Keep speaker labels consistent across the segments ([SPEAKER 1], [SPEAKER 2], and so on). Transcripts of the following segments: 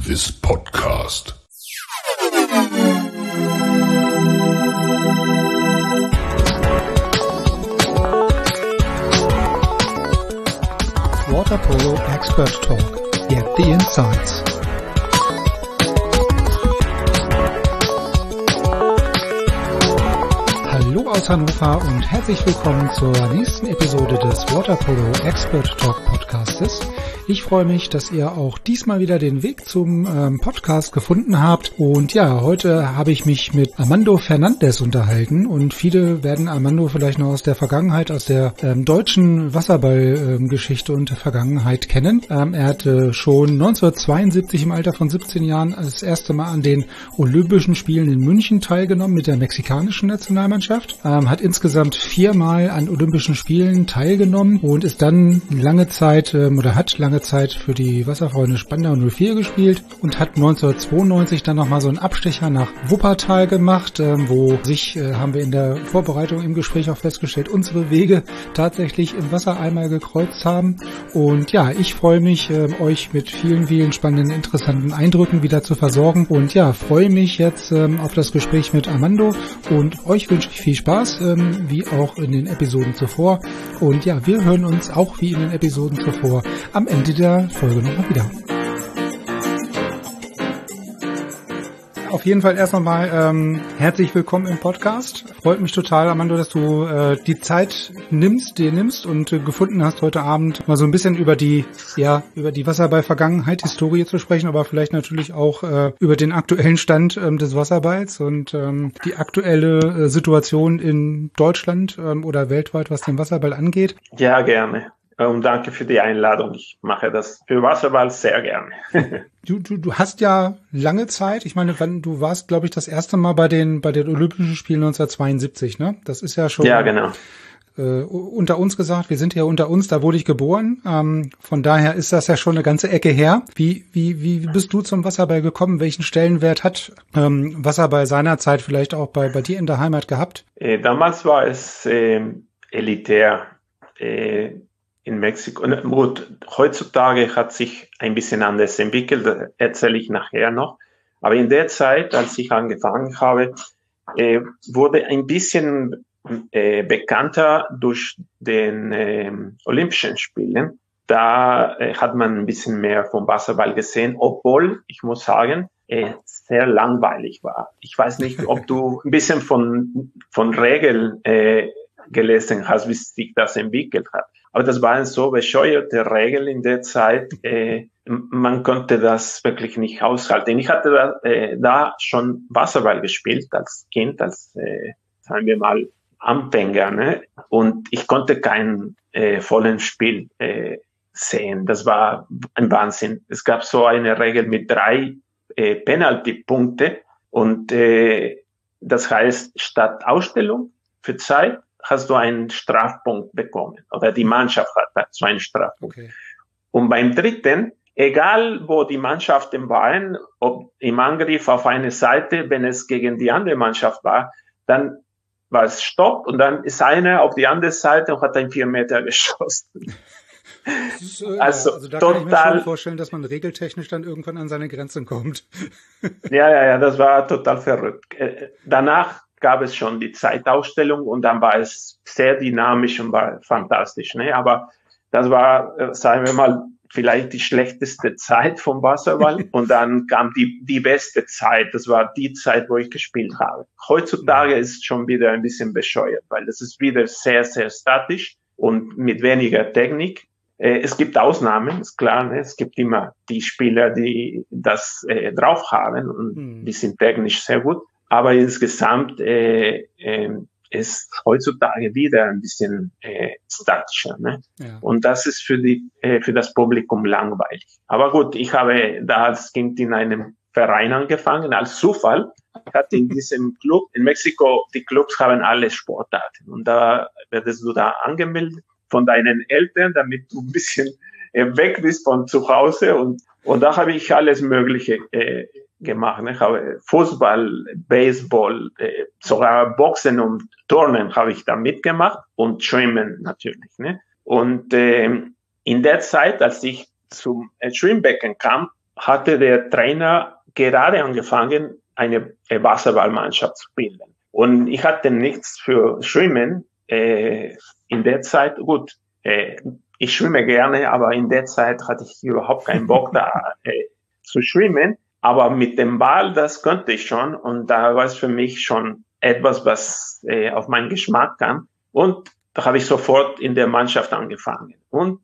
[SPEAKER 1] this podcast.
[SPEAKER 2] Water Polo Expert Talk. Get the insights. Hallo aus Hannover und herzlich willkommen zur nächsten Episode des Water Polo Expert Talk Podcastes. Ich freue mich, dass ihr auch diesmal wieder den Weg zum Podcast gefunden habt. Und ja, heute habe ich mich mit Armando Fernandes unterhalten. Und viele werden Armando vielleicht noch aus der Vergangenheit, aus der deutschen Wasserballgeschichte und der Vergangenheit kennen. Er hatte schon 1972 im Alter von 17 Jahren das erste Mal an den Olympischen Spielen in München teilgenommen mit der mexikanischen Nationalmannschaft. Hat insgesamt 4-mal an Olympischen Spielen teilgenommen und ist dann lange Zeit für die Wasserfreunde Spandau 04 gespielt und hat 1992 dann nochmal so einen Abstecher nach Wuppertal gemacht, haben wir in der Vorbereitung im Gespräch auch festgestellt, unsere Wege tatsächlich im Wasser einmal gekreuzt haben. Und ja, ich freue mich, euch mit vielen, vielen spannenden, interessanten Eindrücken wieder zu versorgen und ja, freue mich jetzt auf das Gespräch mit Armando und euch wünsche ich viel Spaß, wie auch in den Episoden zuvor. Und ja, wir hören uns auch wie in den Episoden zuvor am Ende der Folge nochmal wieder. Auf jeden Fall erst nochmal herzlich willkommen im Podcast. Freut mich total, Armando, dass du die Zeit dir nimmst und gefunden hast, heute Abend mal so ein bisschen über die Wasserball-Vergangenheit, Historie zu sprechen, aber vielleicht natürlich auch über den aktuellen Stand des Wasserballs und die aktuelle Situation in Deutschland oder weltweit, was den Wasserball angeht.
[SPEAKER 3] Ja, gerne. Und danke für die Einladung. Ich mache das für Wasserball sehr gerne.
[SPEAKER 2] Du hast ja lange Zeit, ich meine, du warst, glaube ich, das erste Mal bei den Olympischen Spielen 1972, ne? Das ist ja schon
[SPEAKER 3] ja, genau.
[SPEAKER 2] Unter uns gesagt, wir sind ja unter uns, da wurde ich geboren. Von daher ist das ja schon eine ganze Ecke her. Wie bist du zum Wasserball gekommen? Welchen Stellenwert hat Wasserball seinerzeit vielleicht auch bei dir in der Heimat gehabt?
[SPEAKER 3] Damals war es elitär. In Mexiko. Und heutzutage hat sich ein bisschen anders entwickelt, das erzähle ich nachher noch. Aber in der Zeit, als ich angefangen habe, wurde ein bisschen bekannter durch den Olympischen Spielen. Da hat man ein bisschen mehr vom Wasserball gesehen, obwohl, ich muss sagen, sehr langweilig war. Ich weiß nicht, ob du ein bisschen von Regeln gelesen hast, wie sich das entwickelt hat. Aber das waren so bescheuerte Regeln in der Zeit, man konnte das wirklich nicht aushalten. Ich hatte da schon Wasserball gespielt als Kind, sagen wir mal, Anfänger, ne? Und ich konnte kein vollen Spiel sehen. Das war ein Wahnsinn. Es gab so eine Regel mit 3 Penalty-Punkte und das heißt, statt Ausstellung für Zeit hast du einen Strafpunkt bekommen oder die Mannschaft hat so einen Strafpunkt. Okay. Und beim dritten, egal wo die Mannschaften waren, ob im Angriff auf eine Seite, wenn es gegen die andere Mannschaft war, dann war es Stopp und dann ist einer auf die andere Seite und hat einen 4 Meter geschossen.
[SPEAKER 2] Also da total, kann ich mir schon vorstellen, dass man regeltechnisch dann irgendwann an seine Grenzen kommt.
[SPEAKER 3] Ja, das war total verrückt. Danach gab es schon die Zeitausstellung und dann war es sehr dynamisch und war fantastisch, ne? Aber das war, sagen wir mal, vielleicht die schlechteste Zeit vom Wasserball und dann kam die beste Zeit. Das war die Zeit, wo ich gespielt habe. Heutzutage ist es schon wieder ein bisschen bescheuert, weil das ist wieder sehr, sehr statisch und mit weniger Technik. Es gibt Ausnahmen, ist klar, ne? Es gibt immer die Spieler, die das drauf haben und die sind technisch sehr gut. Aber insgesamt ist heutzutage wieder ein bisschen statischer, ne? Ja. Und das ist für das Publikum langweilig. Aber gut, ich habe da als Kind in einem Verein angefangen, als Zufall. Ich hatte in diesem Club, in Mexiko, die Clubs haben alle Sportarten. Und da werdest du da angemeldet von deinen Eltern, damit du ein bisschen weg bist von zu Hause. Und da habe ich alles Mögliche gemacht. Ich habe Fußball, Baseball, sogar Boxen und Turnen habe ich da mitgemacht und Schwimmen natürlich. Ne? Und in der Zeit, als ich zum Schwimmbecken kam, hatte der Trainer gerade angefangen, eine Wasserballmannschaft zu bilden. Und ich hatte nichts für Schwimmen in der Zeit. Gut, ich schwimme gerne, aber in der Zeit hatte ich überhaupt keinen Bock da zu schwimmen. Aber mit dem Ball, das konnte ich schon. Und da war es für mich schon etwas, was auf meinen Geschmack kam. Und da habe ich sofort in der Mannschaft angefangen. Und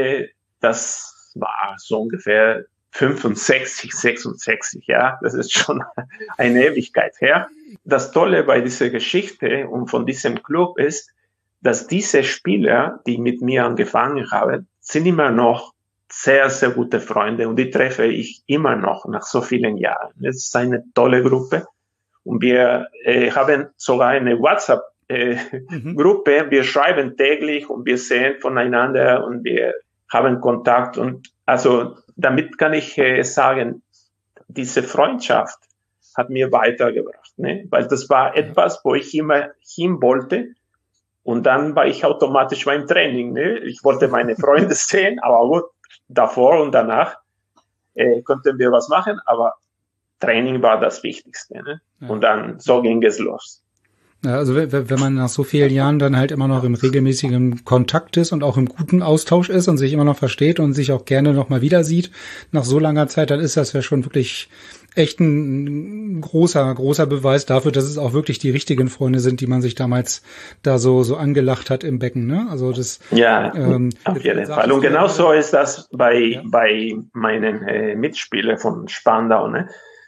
[SPEAKER 3] das war so ungefähr 65, 66, ja. Das ist schon eine Ewigkeit her. Das Tolle bei dieser Geschichte und von diesem Club ist, dass diese Spieler, die mit mir angefangen haben, sind immer noch sehr, sehr gute Freunde und die treffe ich immer noch nach so vielen Jahren. Es ist eine tolle Gruppe und wir haben sogar eine WhatsApp-Gruppe. Wir schreiben täglich und wir sehen voneinander und wir haben Kontakt und also damit kann ich sagen, diese Freundschaft hat mir weitergebracht, ne? Weil das war etwas, wo ich immer hin wollte. Und dann war ich automatisch beim Training. Ne? Ich wollte meine Freunde sehen, aber gut, davor und danach konnten wir was machen, aber Training war das Wichtigste. Ne? Ja. Und dann so ging es los.
[SPEAKER 2] Ja, also wenn man nach so vielen Jahren dann halt immer noch im regelmäßigen Kontakt ist und auch im guten Austausch ist und sich immer noch versteht und sich auch gerne noch mal wieder sieht, nach so langer Zeit, dann ist das ja schon wirklich echt ein großer Beweis dafür, dass es auch wirklich die richtigen Freunde sind, die man sich damals da so angelacht hat im Becken, ne? Also das
[SPEAKER 3] ja, auf jeden Fall. Und genau so ist das bei meinen Mitspielern von Spandau, ne?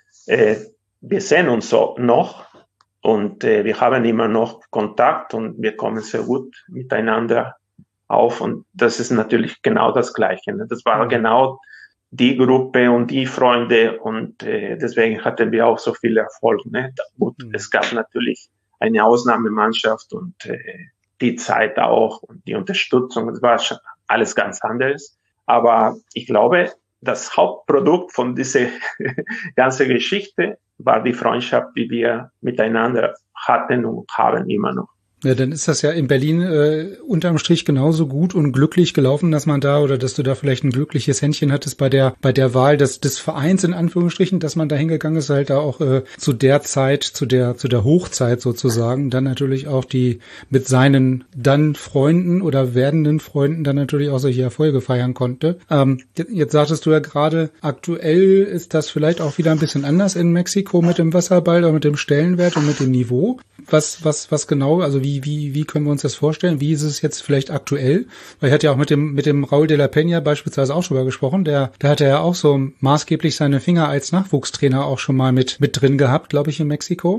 [SPEAKER 3] Wir sehen uns so noch und wir haben immer noch Kontakt und wir kommen sehr gut miteinander auf und das ist natürlich genau das Gleiche, ne? Das war genau die Gruppe und die Freunde und deswegen hatten wir auch so viel Erfolg. Ne? Gut, es gab natürlich eine Ausnahmemannschaft und die Zeit auch und die Unterstützung, das war schon alles ganz anderes. Aber ich glaube, das Hauptprodukt von dieser ganzen Geschichte war die Freundschaft, die wir miteinander hatten und haben immer noch.
[SPEAKER 2] Ja, dann ist das ja in Berlin unterm Strich genauso gut und glücklich gelaufen, dass man da oder dass du da vielleicht ein glückliches Händchen hattest bei der Wahl des Vereins in Anführungsstrichen, dass man da hingegangen ist, halt da auch zu der Zeit, zu der Hochzeit sozusagen, dann natürlich auch die mit seinen dann Freunden oder werdenden Freunden dann natürlich auch solche Erfolge feiern konnte. Jetzt sagtest du ja gerade, aktuell ist das vielleicht auch wieder ein bisschen anders in Mexiko mit dem Wasserball oder mit dem Stellenwert und mit dem Niveau. Was genau, also wie können wir uns das vorstellen? Wie ist es jetzt vielleicht aktuell? Weil ich hatte ja auch mit dem Raúl de la Peña beispielsweise auch schon mal gesprochen. Der hatte ja auch so maßgeblich seine Finger als Nachwuchstrainer auch schon mal mit drin gehabt, glaube ich, in Mexiko.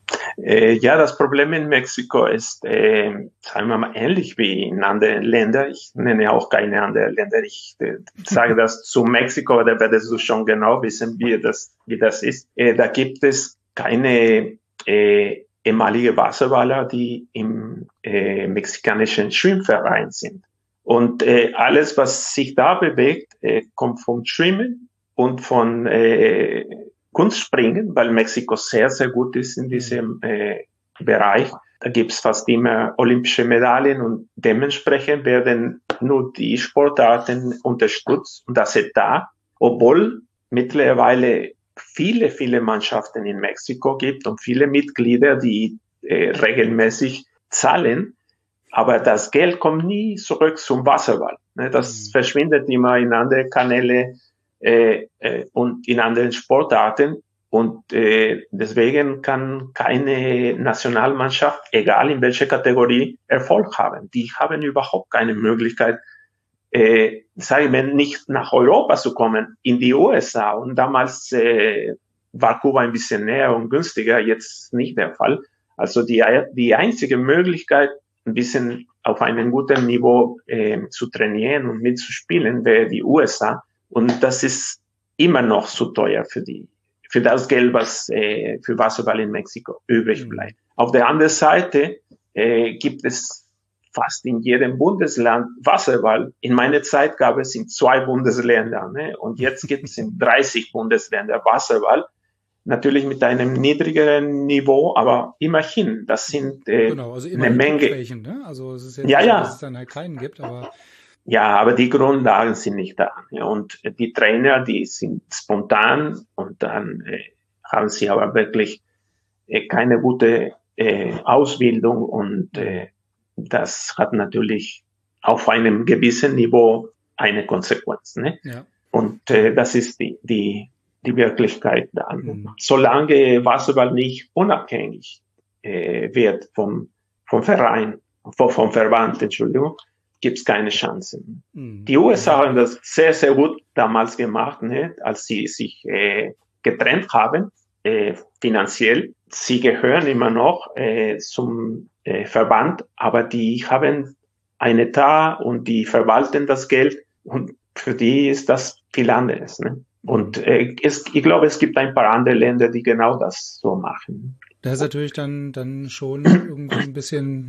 [SPEAKER 3] Ja, das Problem in Mexiko ist, sagen wir mal, ähnlich wie in anderen Ländern. Ich nenne auch keine anderen Länder. Ich sage das zu Mexiko, da werdest du schon genau wissen, wie das ist. Da gibt es keine ehemalige Wasserballer, die im mexikanischen Schwimmverein sind. Und alles, was sich da bewegt, kommt vom Schwimmen und von Kunstspringen, weil Mexiko sehr, sehr gut ist in diesem Bereich. Da gibt's fast immer olympische Medaillen und dementsprechend werden nur die Sportarten unterstützt und das ist da, obwohl mittlerweile viele Mannschaften in Mexiko gibt und viele Mitglieder, die regelmäßig zahlen, aber das Geld kommt nie zurück zum Wasserball. Ne? Das verschwindet immer in andere Kanäle und in anderen Sportarten und deswegen kann keine Nationalmannschaft, egal in welcher Kategorie, Erfolg haben. Die haben überhaupt keine Möglichkeit, sagen wir, nicht nach Europa zu kommen, in die USA. Und damals war Kuba ein bisschen näher und günstiger, jetzt nicht der Fall. Also die einzige Möglichkeit, ein bisschen auf einem guten Niveau zu trainieren und mitzuspielen, wäre die USA. Und das ist immer noch zu teuer für das Geld, was für Wasserball in Mexiko übrig bleibt. Auf der anderen Seite gibt es fast in jedem Bundesland Wasserball. In meiner Zeit gab es in 2 Bundesländern, ne? Und jetzt gibt es in 30 Bundesländern Wasserball. Natürlich mit einem niedrigeren Niveau, aber immerhin, das sind
[SPEAKER 2] genau, also
[SPEAKER 3] eine Menge.
[SPEAKER 2] Welchen, ne? Also es ist jetzt nicht, dass es dann halt keinen gibt, aber
[SPEAKER 3] Ja, aber die Grundlagen sind nicht da. Ja, und die Trainer, die sind spontan und dann haben sie aber wirklich keine gute Ausbildung und das hat natürlich auf einem gewissen Niveau eine Konsequenz. Ne?
[SPEAKER 2] Ja.
[SPEAKER 3] Und das ist die Wirklichkeit dann. Solange Basketball nicht unabhängig wird vom Verein, vom Verband, Entschuldigung, gibt es keine Chancen. Die USA haben das sehr, sehr gut damals gemacht, ne, als sie sich getrennt haben, finanziell. Sie gehören immer noch zum Verband, aber die haben ein Etat und die verwalten das Geld und für die ist das viel anderes. Ne? Und ich glaube, es gibt ein paar andere Länder, die genau das so machen.
[SPEAKER 2] Das ist natürlich dann schon irgendwie ein bisschen,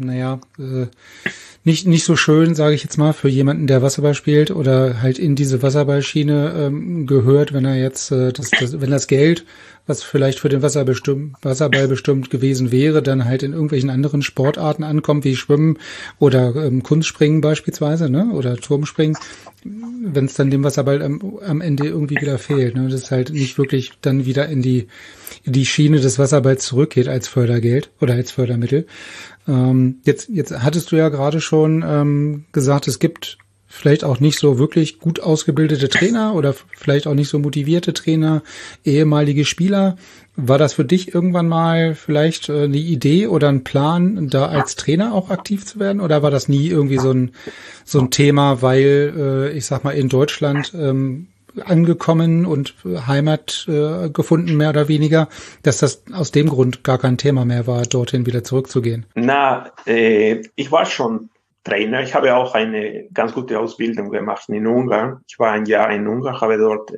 [SPEAKER 2] nicht so schön, sage ich jetzt mal, für jemanden, der Wasserball spielt oder halt in diese Wasserballschiene gehört, wenn er jetzt wenn das Geld, was vielleicht für den Wasserball bestimmt gewesen wäre, dann halt in irgendwelchen anderen Sportarten ankommt, wie Schwimmen oder Kunstspringen beispielsweise, ne? Oder Turmspringen, wenn es dann dem Wasserball am Ende irgendwie wieder fehlt, ne? Das ist halt nicht wirklich dann wieder in die Schiene des Wasserballs zurückgeht als Fördergeld oder als Fördermittel. Jetzt hattest du ja gerade schon gesagt, es gibt vielleicht auch nicht so wirklich gut ausgebildete Trainer oder vielleicht auch nicht so motivierte Trainer, ehemalige Spieler. War das für dich irgendwann mal vielleicht eine Idee oder ein Plan, da als Trainer auch aktiv zu werden? Oder war das nie irgendwie so ein Thema, weil ich sag mal in Deutschland angekommen und Heimat gefunden, mehr oder weniger, dass das aus dem Grund gar kein Thema mehr war, dorthin wieder zurückzugehen?
[SPEAKER 3] Ich war schon Trainer. Ich habe auch eine ganz gute Ausbildung gemacht in Ungarn. Ich war ein Jahr in Ungarn, habe dort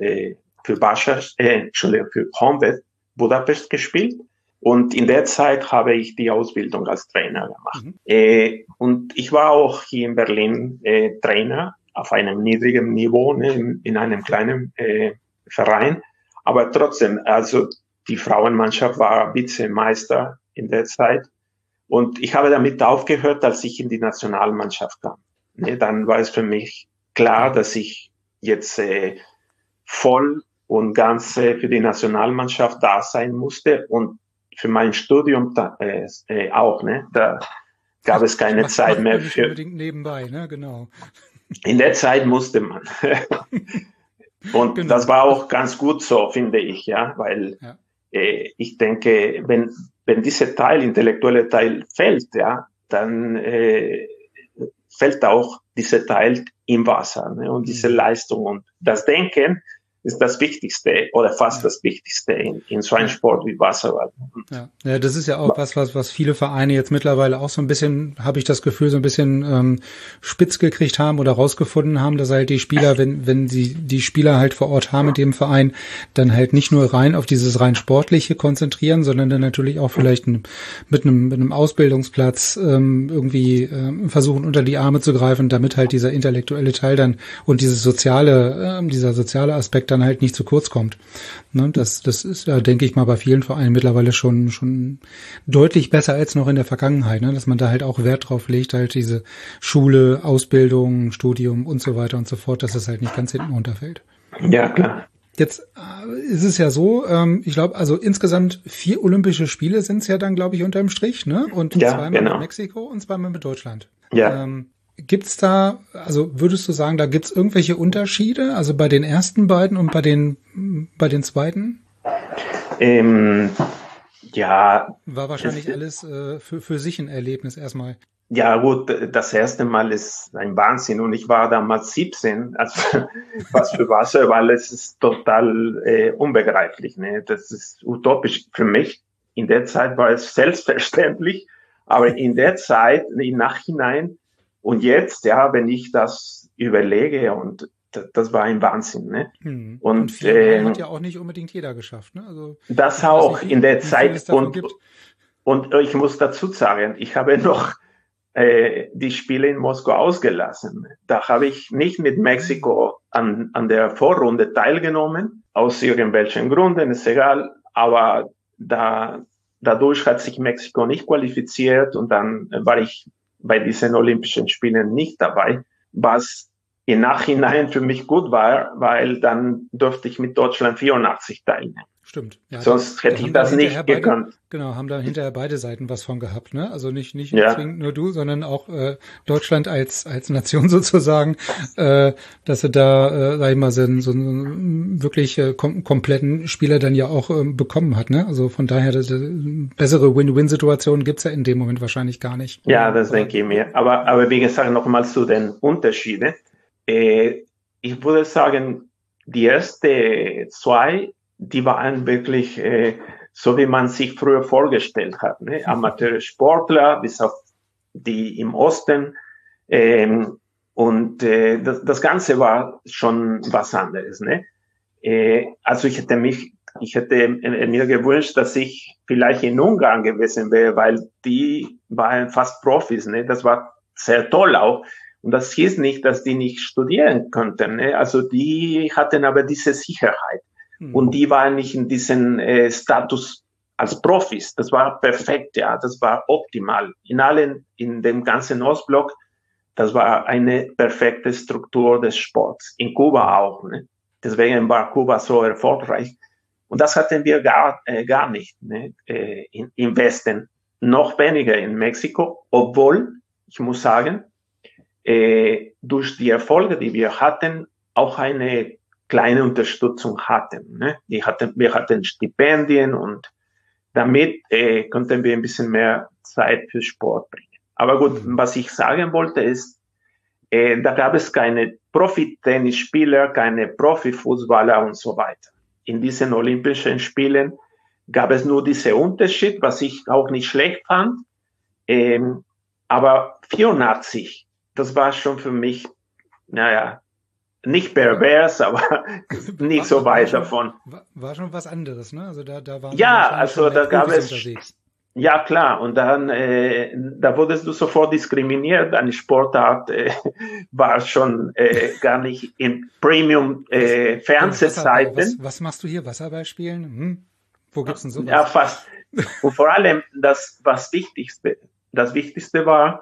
[SPEAKER 3] für Honvéd Budapest gespielt. Und in der Zeit habe ich die Ausbildung als Trainer gemacht. Und ich war auch hier in Berlin Trainer auf einem niedrigen Niveau, ne, in einem kleinen Verein. Aber trotzdem, also die Frauenmannschaft war Vizemeister in der Zeit. Und ich habe damit aufgehört, als ich in die Nationalmannschaft kam. Ne, dann war es für mich klar, dass ich jetzt voll und ganz für die Nationalmannschaft da sein musste und für mein Studium auch. Ne, da gab es keine Zeit mehr für.
[SPEAKER 2] Unbedingt nebenbei, ne, genau.
[SPEAKER 3] In der Zeit musste man. Und genau. Das war auch ganz gut so, finde ich, ja, weil ich denke, wenn dieser intellektuelle Teil fällt, ja, dann fällt auch dieser Teil im Wasser, ne, und diese Leistung und das Denken ist das Wichtigste oder fast das Wichtigste in so einem Sport wie Wasserball.
[SPEAKER 2] Ja, das ist ja auch was viele Vereine jetzt mittlerweile auch so ein bisschen, habe ich das Gefühl, so ein bisschen spitz gekriegt haben oder rausgefunden haben, dass halt die Spieler, wenn sie die Spieler halt vor Ort haben in dem Verein, dann halt nicht nur rein auf dieses rein Sportliche konzentrieren, sondern dann natürlich auch vielleicht mit einem Ausbildungsplatz irgendwie versuchen unter die Arme zu greifen, damit halt dieser intellektuelle Teil dann und dieser soziale Aspekt dann halt nicht zu kurz kommt. Ne, das ist ja, denke ich mal, bei vielen Vereinen mittlerweile schon deutlich besser als noch in der Vergangenheit, ne, dass man da halt auch Wert drauf legt, halt diese Schule, Ausbildung, Studium und so weiter und so fort, dass es halt nicht ganz hinten runterfällt.
[SPEAKER 3] Ja, klar.
[SPEAKER 2] Jetzt ist es ja so, ich glaube, also insgesamt 4 Olympische Spiele sind es ja dann, glaube ich, unterm Strich, ne? Und zweimal mit Mexiko und zweimal mit Deutschland.
[SPEAKER 3] Ja.
[SPEAKER 2] Gibt's da, also würdest du sagen, da gibt's irgendwelche Unterschiede, also bei den ersten beiden und bei den zweiten?
[SPEAKER 3] Ja.
[SPEAKER 2] War wahrscheinlich alles für sich ein Erlebnis erstmal.
[SPEAKER 3] Ja gut, das erste Mal ist ein Wahnsinn und ich war damals 17, also was für Wasserball, es ist total unbegreiflich, ne? Das ist utopisch für mich. In der Zeit war es selbstverständlich, aber in der Zeit, im Nachhinein und jetzt, ja, wenn ich das überlege und das war ein Wahnsinn, ne?
[SPEAKER 2] Und viel hat ja auch nicht unbedingt jeder geschafft, ne? Also
[SPEAKER 3] das auch in der Zeit und ich muss dazu sagen, ich habe noch die Spiele in Moskau ausgelassen. Da habe ich nicht mit Mexiko an der Vorrunde teilgenommen, aus irgendwelchen Gründen, ist egal, aber dadurch hat sich Mexiko nicht qualifiziert und dann war ich bei diesen Olympischen Spielen nicht dabei, was im Nachhinein für mich gut war, weil dann durfte ich mit Deutschland 84 teilnehmen.
[SPEAKER 2] Stimmt. Ja,
[SPEAKER 3] sonst hätte ich das nicht gekonnt.
[SPEAKER 2] Genau, haben da hinterher beide Seiten was von gehabt, ne? Also nicht zwingend nur du, sondern auch Deutschland als Nation sozusagen, dass sie da, sag ich mal, so einen wirklich kompletten Spieler dann ja auch bekommen hat, ne? Also von daher, bessere Win-Win-Situationen gibt's ja in dem Moment wahrscheinlich gar nicht.
[SPEAKER 3] Ja, das denke ich mir. Aber wie gesagt, nochmal zu den Unterschieden. Ich würde sagen, die ersten zwei, die waren wirklich so, wie man sich früher vorgestellt hat. Ne? Amateursportler, bis auf die im Osten. Das Ganze war schon was anderes. Ne? Also ich hätte mir gewünscht, dass ich vielleicht in Ungarn gewesen wäre, weil die waren fast Profis. Ne? Das war sehr toll auch. Und das hieß nicht, dass die nicht studieren konnten. Ne? Also die hatten aber diese Sicherheit. Und die waren nicht in diesem Status als Profis. Das war perfekt, ja. Das war optimal. In dem ganzen Ostblock, das war eine perfekte Struktur des Sports. In Kuba auch, ne? Deswegen war Kuba so erfolgreich. Und das hatten wir gar nicht, ne? Im Westen. Noch weniger in Mexiko, obwohl, ich muss sagen, durch die Erfolge, die wir hatten, auch eine kleine Unterstützung hatten. Ne? Wir hatten Stipendien und damit konnten wir ein bisschen mehr Zeit für Sport bringen. Aber gut, was ich sagen wollte ist, da gab es keine Profi-Tennisspieler, keine Profi-Fußballer und so weiter. In diesen Olympischen Spielen gab es nur diesen Unterschied, was ich auch nicht schlecht fand. Aber 84, das war schon für mich, nicht pervers, aber nicht so weit davon.
[SPEAKER 2] War schon was anderes, ne? Also da waren
[SPEAKER 3] da gab es unterwegs. Ja, klar. Und dann, da wurdest du sofort diskriminiert. Deine Sportart war schon gar nicht in Premium-Fernsehzeiten.
[SPEAKER 2] Was machst du hier? Wasserball spielen? Wo gibt's denn sowas?
[SPEAKER 3] Ja, fast. Und vor allem das Wichtigste war,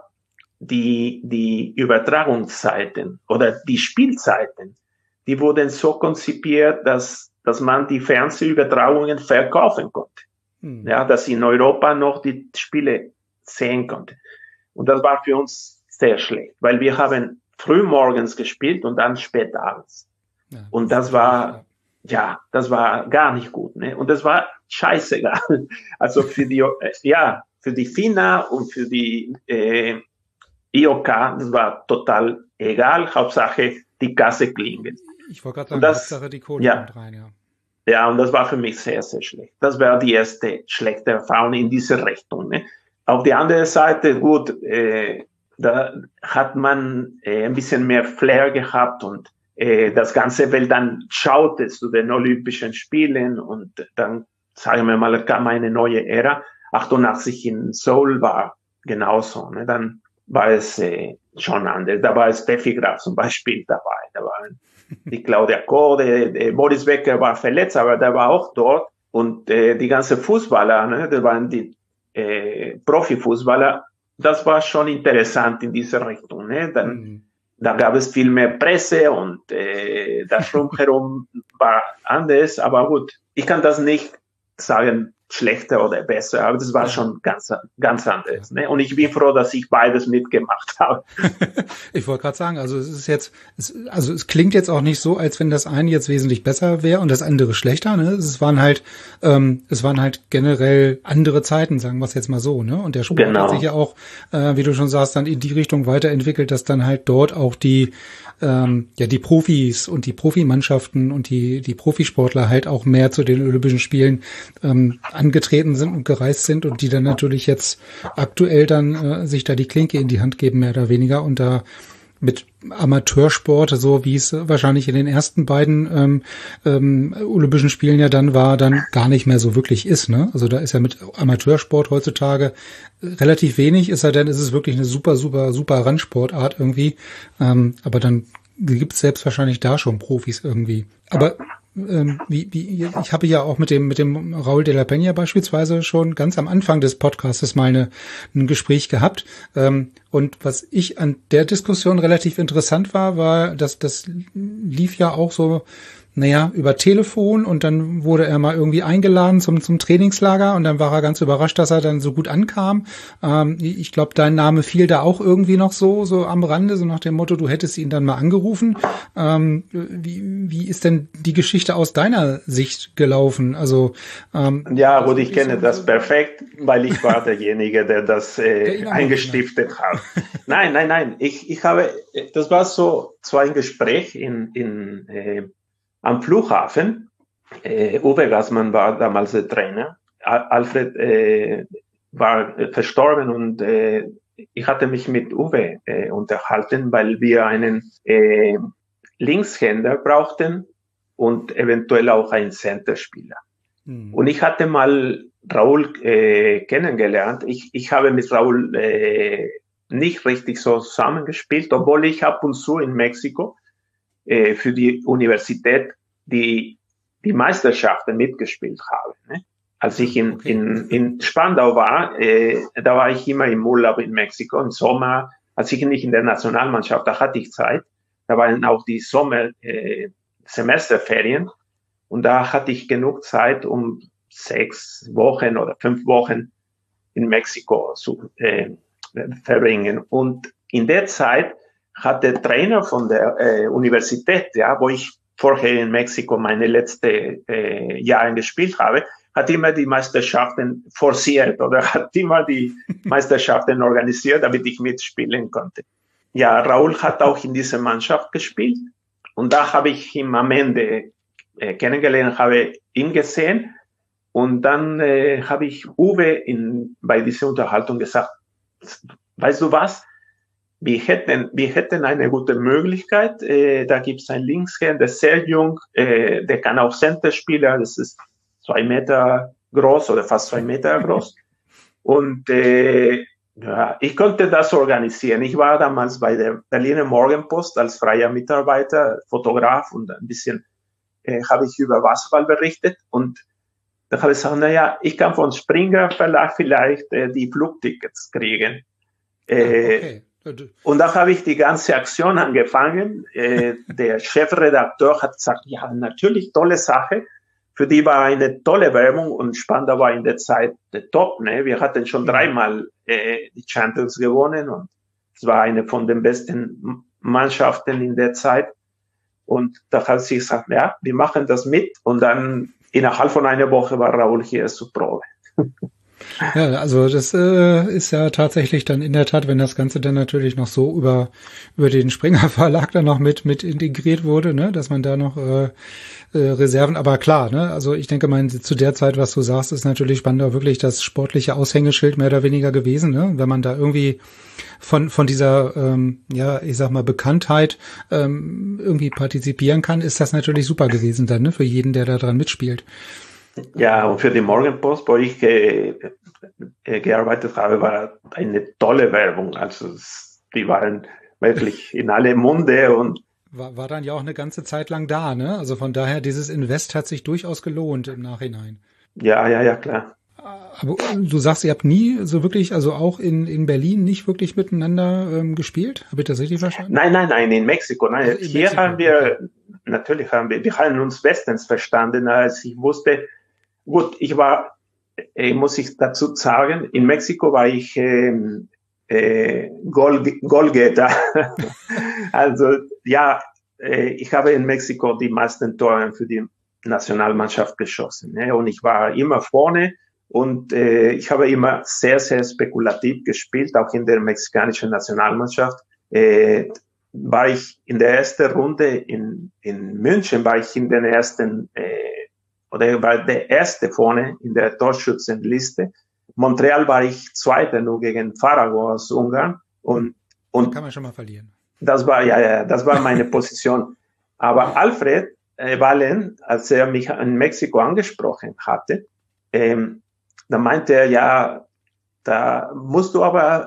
[SPEAKER 3] die Übertragungszeiten oder die Spielzeiten, die wurden so konzipiert, dass man die Fernsehübertragungen verkaufen konnte. Ja, dass in Europa noch die Spiele sehen konnte. Und das war für uns sehr schlecht, weil wir haben früh morgens gespielt und dann spät abends. Ja, und das war gar nicht gut, ne? Und das war scheißegal. Also für die FINA und für die IOK, das war total egal. Hauptsache, die Kasse klingelt.
[SPEAKER 2] Ich wollte gerade sagen, Hauptsache, die Kohle kommt rein, ja.
[SPEAKER 3] Ja, und das war für mich sehr, sehr schlecht. Das war die erste schlechte Erfahrung in diese Richtung. Ne? Auf die andere Seite, gut, da hat man ein bisschen mehr Flair gehabt und das ganze Welt dann schaute zu den Olympischen Spielen und dann, sagen wir mal, kam eine neue Ära. 88 in Seoul war genauso. Ne? Dann war es schon anders. Da war Steffi Graf zum Beispiel dabei. Da waren die Claudia Kode, Boris Becker war verletzt, aber der war auch dort. Und die ganzen Fußballer, ne, das waren die Profifußballer. Das war schon interessant in dieser Richtung. Ne? Dann, da gab es viel mehr Presse und das Drumherum war anders. Aber gut, ich kann das nicht sagen, schlechter oder besser, aber das war schon ganz anders. Ne? Und ich bin froh, dass ich beides mitgemacht habe.
[SPEAKER 2] Ich wollte gerade sagen, also es klingt jetzt auch nicht so, als wenn das eine jetzt wesentlich besser wäre und das andere schlechter. Ne? Es waren halt generell andere Zeiten, sagen wir es jetzt mal so. Ne? Und der Sport hat sich ja auch, wie du schon sagst, dann in die Richtung weiterentwickelt, dass dann halt dort auch die Profis und die Profimannschaften und die Profisportler halt auch mehr zu den Olympischen Spielen angetreten sind und gereist sind und die dann natürlich jetzt aktuell dann sich da die Klinke in die Hand geben, mehr oder weniger, und da mit Amateursport, so wie es wahrscheinlich in den ersten beiden Olympischen Spielen ja dann war, dann gar nicht mehr so wirklich ist. Ne? Also da ist ja mit Amateursport heutzutage relativ wenig, ist es wirklich eine super Randsportart irgendwie. Aber dann gibt es selbst wahrscheinlich da schon Profis irgendwie. Aber ich habe ja auch mit dem Raúl de la Peña beispielsweise schon ganz am Anfang des Podcastes mal ein Gespräch gehabt. Und was ich an der Diskussion relativ interessant war, dass das lief ja auch so, über Telefon, und dann wurde er mal irgendwie eingeladen zum Trainingslager, und dann war er ganz überrascht, dass er dann so gut ankam. Ich glaube, dein Name fiel da auch irgendwie noch so am Rande, so nach dem Motto, du hättest ihn dann mal angerufen. Wie ist denn die Geschichte aus deiner Sicht gelaufen? Also
[SPEAKER 3] ja, gut, ich kenne das perfekt, weil ich war derjenige, der das eingestiftet hat. Nein. Ich habe, das war so ein Gespräch am Flughafen. Uwe Gassmann war damals der Trainer. Alfred war verstorben, und ich hatte mich mit Uwe unterhalten, weil wir einen Linkshänder brauchten und eventuell auch einen Centerspieler. Mhm. Und ich hatte mal Raúl kennengelernt. Ich habe mit Raúl nicht richtig so zusammengespielt, obwohl ich ab und zu in Mexiko für die Universität die Meisterschaften mitgespielt habe. Ne? Als ich in Spandau war, da war ich immer im Urlaub in Mexiko im Sommer. Als ich nicht in der Nationalmannschaft, da hatte ich Zeit. Da waren auch die Semesterferien, und da hatte ich genug Zeit, um 6 Wochen oder 5 Wochen in Mexiko zu verbringen. Und in der Zeit hat der Trainer von der Universität, wo ich vorher in Mexiko meine letzte Jahre gespielt habe, hat immer die Meisterschaften forciert oder hat immer die Meisterschaften organisiert, damit ich mitspielen konnte. Ja, Raúl hat auch in dieser Mannschaft gespielt, und da habe ich ihn am Ende kennengelernt, habe ihn gesehen, und dann habe ich Uwe bei dieser Unterhaltung gesagt, weißt du was? Wir hätten eine gute Möglichkeit. Da gibt es einen Linkshänder, der ist sehr jung, der kann auch Center spielen. Das ist 2 Meter groß oder fast 2 Meter groß. Und ich konnte das organisieren. Ich war damals bei der Berliner Morgenpost als freier Mitarbeiter, Fotograf, und ein bisschen habe ich über Basketball berichtet. Und da habe ich gesagt, ich kann von Springer Verlag vielleicht die Flugtickets kriegen. Okay. Und da habe ich die ganze Aktion angefangen. Der Chefredakteur hat gesagt, ja, natürlich, tolle Sache. Für die war eine tolle Werbung, und Spandau war in der Zeit der Top. Ne? Wir hatten schon 3-mal die Champions gewonnen, und es war eine von den besten Mannschaften in der Zeit. Und da hat sie gesagt, ja, wir machen das mit. Und dann innerhalb von einer Woche war Raúl hier zur Probe.
[SPEAKER 2] Ja, also das ist ja tatsächlich dann in der Tat, wenn das Ganze dann natürlich noch so über den Springer Verlag dann noch mit integriert wurde, ne, dass man da noch Reserven, aber klar, ne, also ich denke mal, zu der Zeit, was du sagst, ist natürlich Spandau wirklich das sportliche Aushängeschild mehr oder weniger gewesen, ne, wenn man da irgendwie von dieser, ich sag mal, Bekanntheit irgendwie partizipieren kann, ist das natürlich super gewesen dann, ne, für jeden, der da dran mitspielt.
[SPEAKER 3] Ja, und für die Morgenpost, wo ich gearbeitet habe, war eine tolle Werbung. Also die waren wirklich in alle Munde, und
[SPEAKER 2] war dann ja auch eine ganze Zeit lang da, ne? Also von daher, dieses Invest hat sich durchaus gelohnt im Nachhinein.
[SPEAKER 3] Ja, klar.
[SPEAKER 2] Aber du sagst, ihr habt nie so wirklich, also auch in Berlin nicht wirklich miteinander gespielt? Habe ich das richtig verstanden?
[SPEAKER 3] Nein, in Mexiko. Nein. Also hier Mexiko. Wir haben uns bestens verstanden, als ich wusste, gut, muss ich dazu sagen, in Mexiko war ich Goalgetter. Also ja, ich habe in Mexiko die meisten Tore für die Nationalmannschaft geschossen. Ne? Und ich war immer vorne, und ich habe immer sehr, sehr spekulativ gespielt, auch in der mexikanischen Nationalmannschaft. War ich in der ersten Runde in München, war ich in den ersten oder war der erste vorne in der Torschützenliste. Montreal war ich Zweiter, nur gegen Farago aus Ungarn. Und
[SPEAKER 2] kann man schon mal verlieren.
[SPEAKER 3] Das war meine Position. Aber Alfred Wallen, als er mich in Mexiko angesprochen hatte, da meinte er, ja, da musst du aber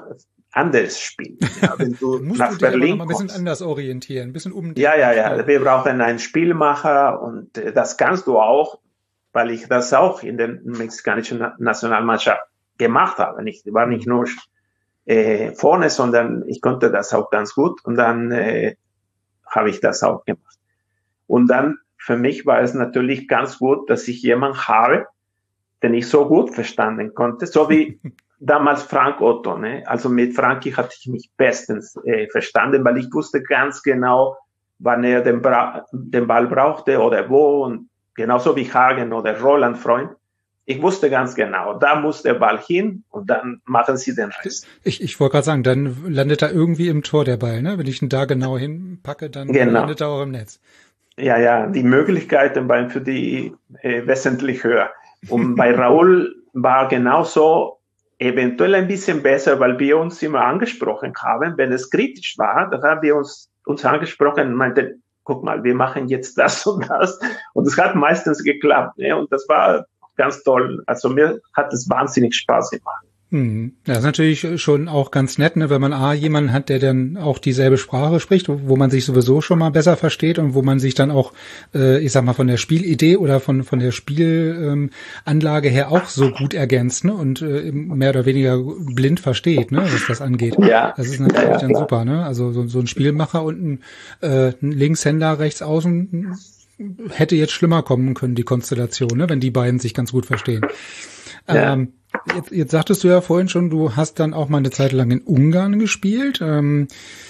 [SPEAKER 3] anderes Spiel. Ja, wenn du
[SPEAKER 2] musst
[SPEAKER 3] nach
[SPEAKER 2] du dich aber
[SPEAKER 3] Berlin
[SPEAKER 2] noch mal ein bisschen
[SPEAKER 3] kommst.
[SPEAKER 2] anders orientieren, ein bisschen umdenken.
[SPEAKER 3] Ja. Wir brauchen einen Spielmacher und das kannst du auch, weil ich das auch in der mexikanischen Nationalmannschaft gemacht habe. Ich war nicht nur vorne, sondern ich konnte das auch ganz gut und dann habe ich das auch gemacht. Und dann für mich war es natürlich ganz gut, dass ich jemanden habe, den ich so gut verstanden konnte, so wie damals Frank Otto. Ne? Also mit Frankie hatte ich mich bestens verstanden, weil ich wusste ganz genau, wann er den Ball brauchte oder wo. Und genauso wie Hagen oder Roland Freund. Ich wusste ganz genau, da muss der Ball hin und dann machen sie den Rest.
[SPEAKER 2] Ich wollte gerade sagen, dann landet er irgendwie im Tor der Ball. Ne? Wenn ich ihn da genau hinpacke, dann landet er auch im Netz.
[SPEAKER 3] Ja, die Möglichkeiten waren für die wesentlich höher. Und bei Raúl war genauso eventuell ein bisschen besser, weil wir uns immer angesprochen haben. Wenn es kritisch war, dann haben wir uns angesprochen und meinten, guck mal, wir machen jetzt das und das. Und es hat meistens geklappt. Ne? Und das war ganz toll. Also mir hat es wahnsinnig Spaß gemacht.
[SPEAKER 2] Das ist natürlich schon auch ganz nett, ne, wenn man jemanden hat, der dann auch dieselbe Sprache spricht, wo man sich sowieso schon mal besser versteht und wo man sich dann auch, ich sag mal, von der Spielidee oder von der Spielanlage her auch so gut ergänzt, ne, und mehr oder weniger blind versteht, ne, was das angeht.
[SPEAKER 3] Ja.
[SPEAKER 2] Das ist natürlich dann super, ne? Also so ein Spielmacher und ein Linkshänder rechts außen hätte jetzt schlimmer kommen können, die Konstellation, ne, wenn die beiden sich ganz gut verstehen.
[SPEAKER 3] Ja.
[SPEAKER 2] Jetzt sagtest du ja vorhin schon, du hast dann auch mal eine Zeit lang in Ungarn gespielt. Dann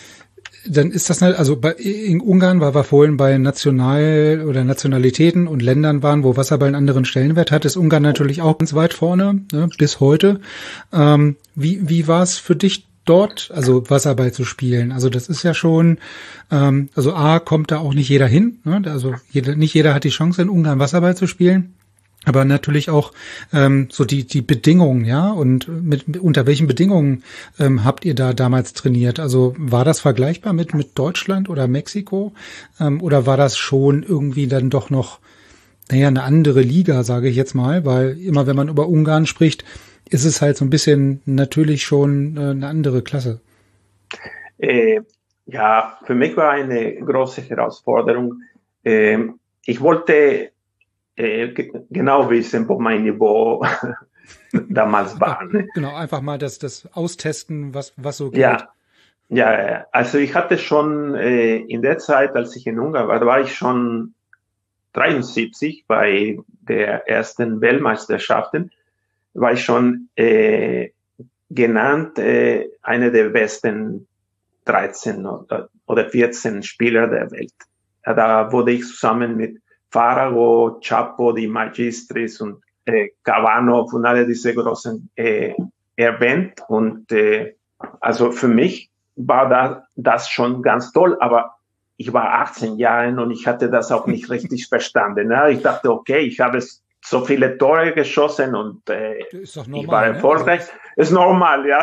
[SPEAKER 2] ist das halt, also in Ungarn, weil wir vorhin bei Nationalitäten und Ländern waren, wo Wasserball einen anderen Stellenwert hat, ist Ungarn natürlich auch ganz weit vorne, ne, bis heute. Wie war es für dich dort, also Wasserball zu spielen? Also das ist ja schon, also kommt da auch nicht jeder hin, ne? Also nicht jeder hat die Chance, in Ungarn Wasserball zu spielen. Aber natürlich auch so die Bedingungen, ja, und unter welchen Bedingungen habt ihr da damals trainiert? Also war das vergleichbar mit Deutschland oder Mexiko? Oder war das schon irgendwie dann doch noch, eine andere Liga, sage ich jetzt mal, weil immer wenn man über Ungarn spricht, ist es halt so ein bisschen natürlich schon eine andere Klasse.
[SPEAKER 3] Ja, für mich war eine große Herausforderung. Ich wollte genau wissen, wo mein Niveau damals war. Ne?
[SPEAKER 2] Genau, einfach mal das austesten, was so geht.
[SPEAKER 3] Ja, also ich hatte schon in der Zeit, als ich in Ungarn war, da war ich schon 73 bei der ersten Weltmeisterschaften, war ich schon genannt einer der besten 13 oder 14 Spieler der Welt. Ja, da wurde ich zusammen mit Farago, Chapo, die Magistris und Kavanov und alle diese großen erwähnt. Und also für mich war das schon ganz toll, aber ich war 18 Jahre und ich hatte das auch nicht richtig verstanden. Ne? Ich dachte, okay, ich habe so viele Tore geschossen und
[SPEAKER 2] ist doch normal,
[SPEAKER 3] ich war erfolgreich. Ne? Ist normal, ja.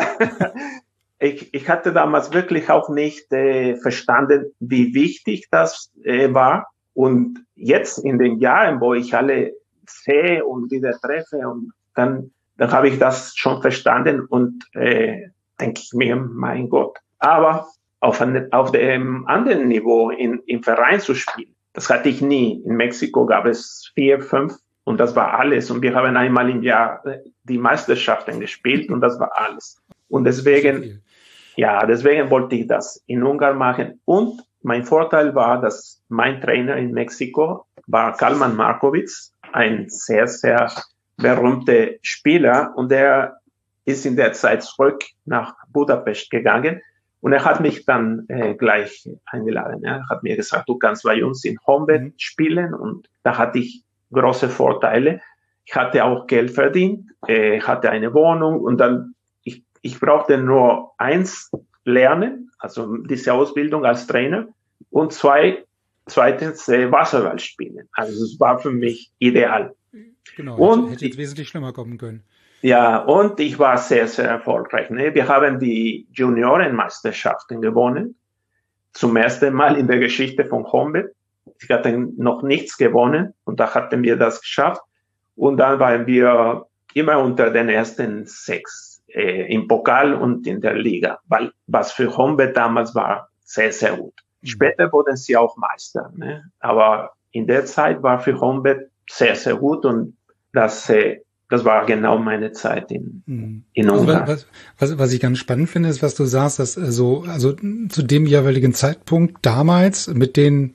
[SPEAKER 3] Ich hatte damals wirklich auch nicht verstanden, wie wichtig das war. Und jetzt in den Jahren, wo ich alle sehe und wieder treffe, und dann habe ich das schon verstanden und denke ich mir, mein Gott. Aber auf dem anderen Niveau im Verein zu spielen, das hatte ich nie. In Mexiko gab es 4, 5 und das war alles. Und wir haben einmal im Jahr die Meisterschaften gespielt und das war alles. Und deswegen wollte ich das in Ungarn machen. Und mein Vorteil war, dass mein Trainer in Mexiko war Kalman Markovic, ein sehr, sehr berühmter Spieler. Und er ist in der Zeit zurück nach Budapest gegangen. Und er hat mich dann gleich eingeladen. Er hat mir gesagt, du kannst bei uns in Honved spielen. Und da hatte ich große Vorteile. Ich hatte auch Geld verdient, hatte eine Wohnung. Und dann, ich brauchte nur eins lernen, also diese Ausbildung als Trainer, und zweitens Wasserball spielen. Also es war für mich ideal.
[SPEAKER 2] Genau, und hätte jetzt wesentlich schlimmer kommen können.
[SPEAKER 3] Ja, und ich war sehr, sehr erfolgreich. Ne? Wir haben die Juniorenmeisterschaften gewonnen. Zum ersten Mal in der Geschichte von Honved. Ich hatte noch nichts gewonnen und da hatten wir das geschafft. Und dann waren wir immer unter den ersten 6 im Pokal und in der Liga, weil was für Honvéd damals war, sehr, sehr gut. Später wurden sie auch Meister, ne? Aber in der Zeit war für Honvéd sehr, sehr gut und das war genau meine Zeit in Ungarn.
[SPEAKER 2] Also was ich ganz spannend finde, ist, was du sagst, dass also zu dem jeweiligen Zeitpunkt damals mit den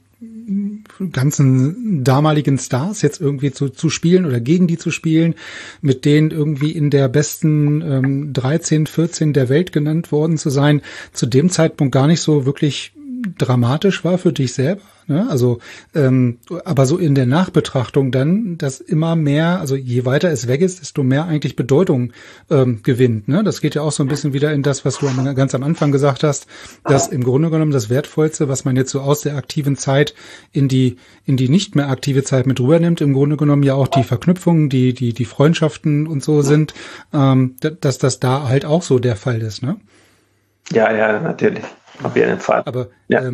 [SPEAKER 2] ganzen damaligen Stars jetzt irgendwie zu spielen oder gegen die zu spielen, mit denen irgendwie in der besten 13, 14 der Welt genannt worden zu sein, zu dem Zeitpunkt gar nicht so wirklich dramatisch war für dich selber, ne? Also aber so in der Nachbetrachtung dann, dass immer mehr, also je weiter es weg ist, desto mehr eigentlich Bedeutung gewinnt, ne? Das geht ja auch so ein bisschen wieder in das, was du ganz am Anfang gesagt hast, dass im Grunde genommen das Wertvollste, was man jetzt so aus der aktiven Zeit in die nicht mehr aktive Zeit mit rübernimmt, im Grunde genommen ja auch die Verknüpfungen, die Freundschaften und so sind, dass das da halt auch so der Fall ist, ne?
[SPEAKER 3] Ja, natürlich. Auf jeden Fall.
[SPEAKER 2] Aber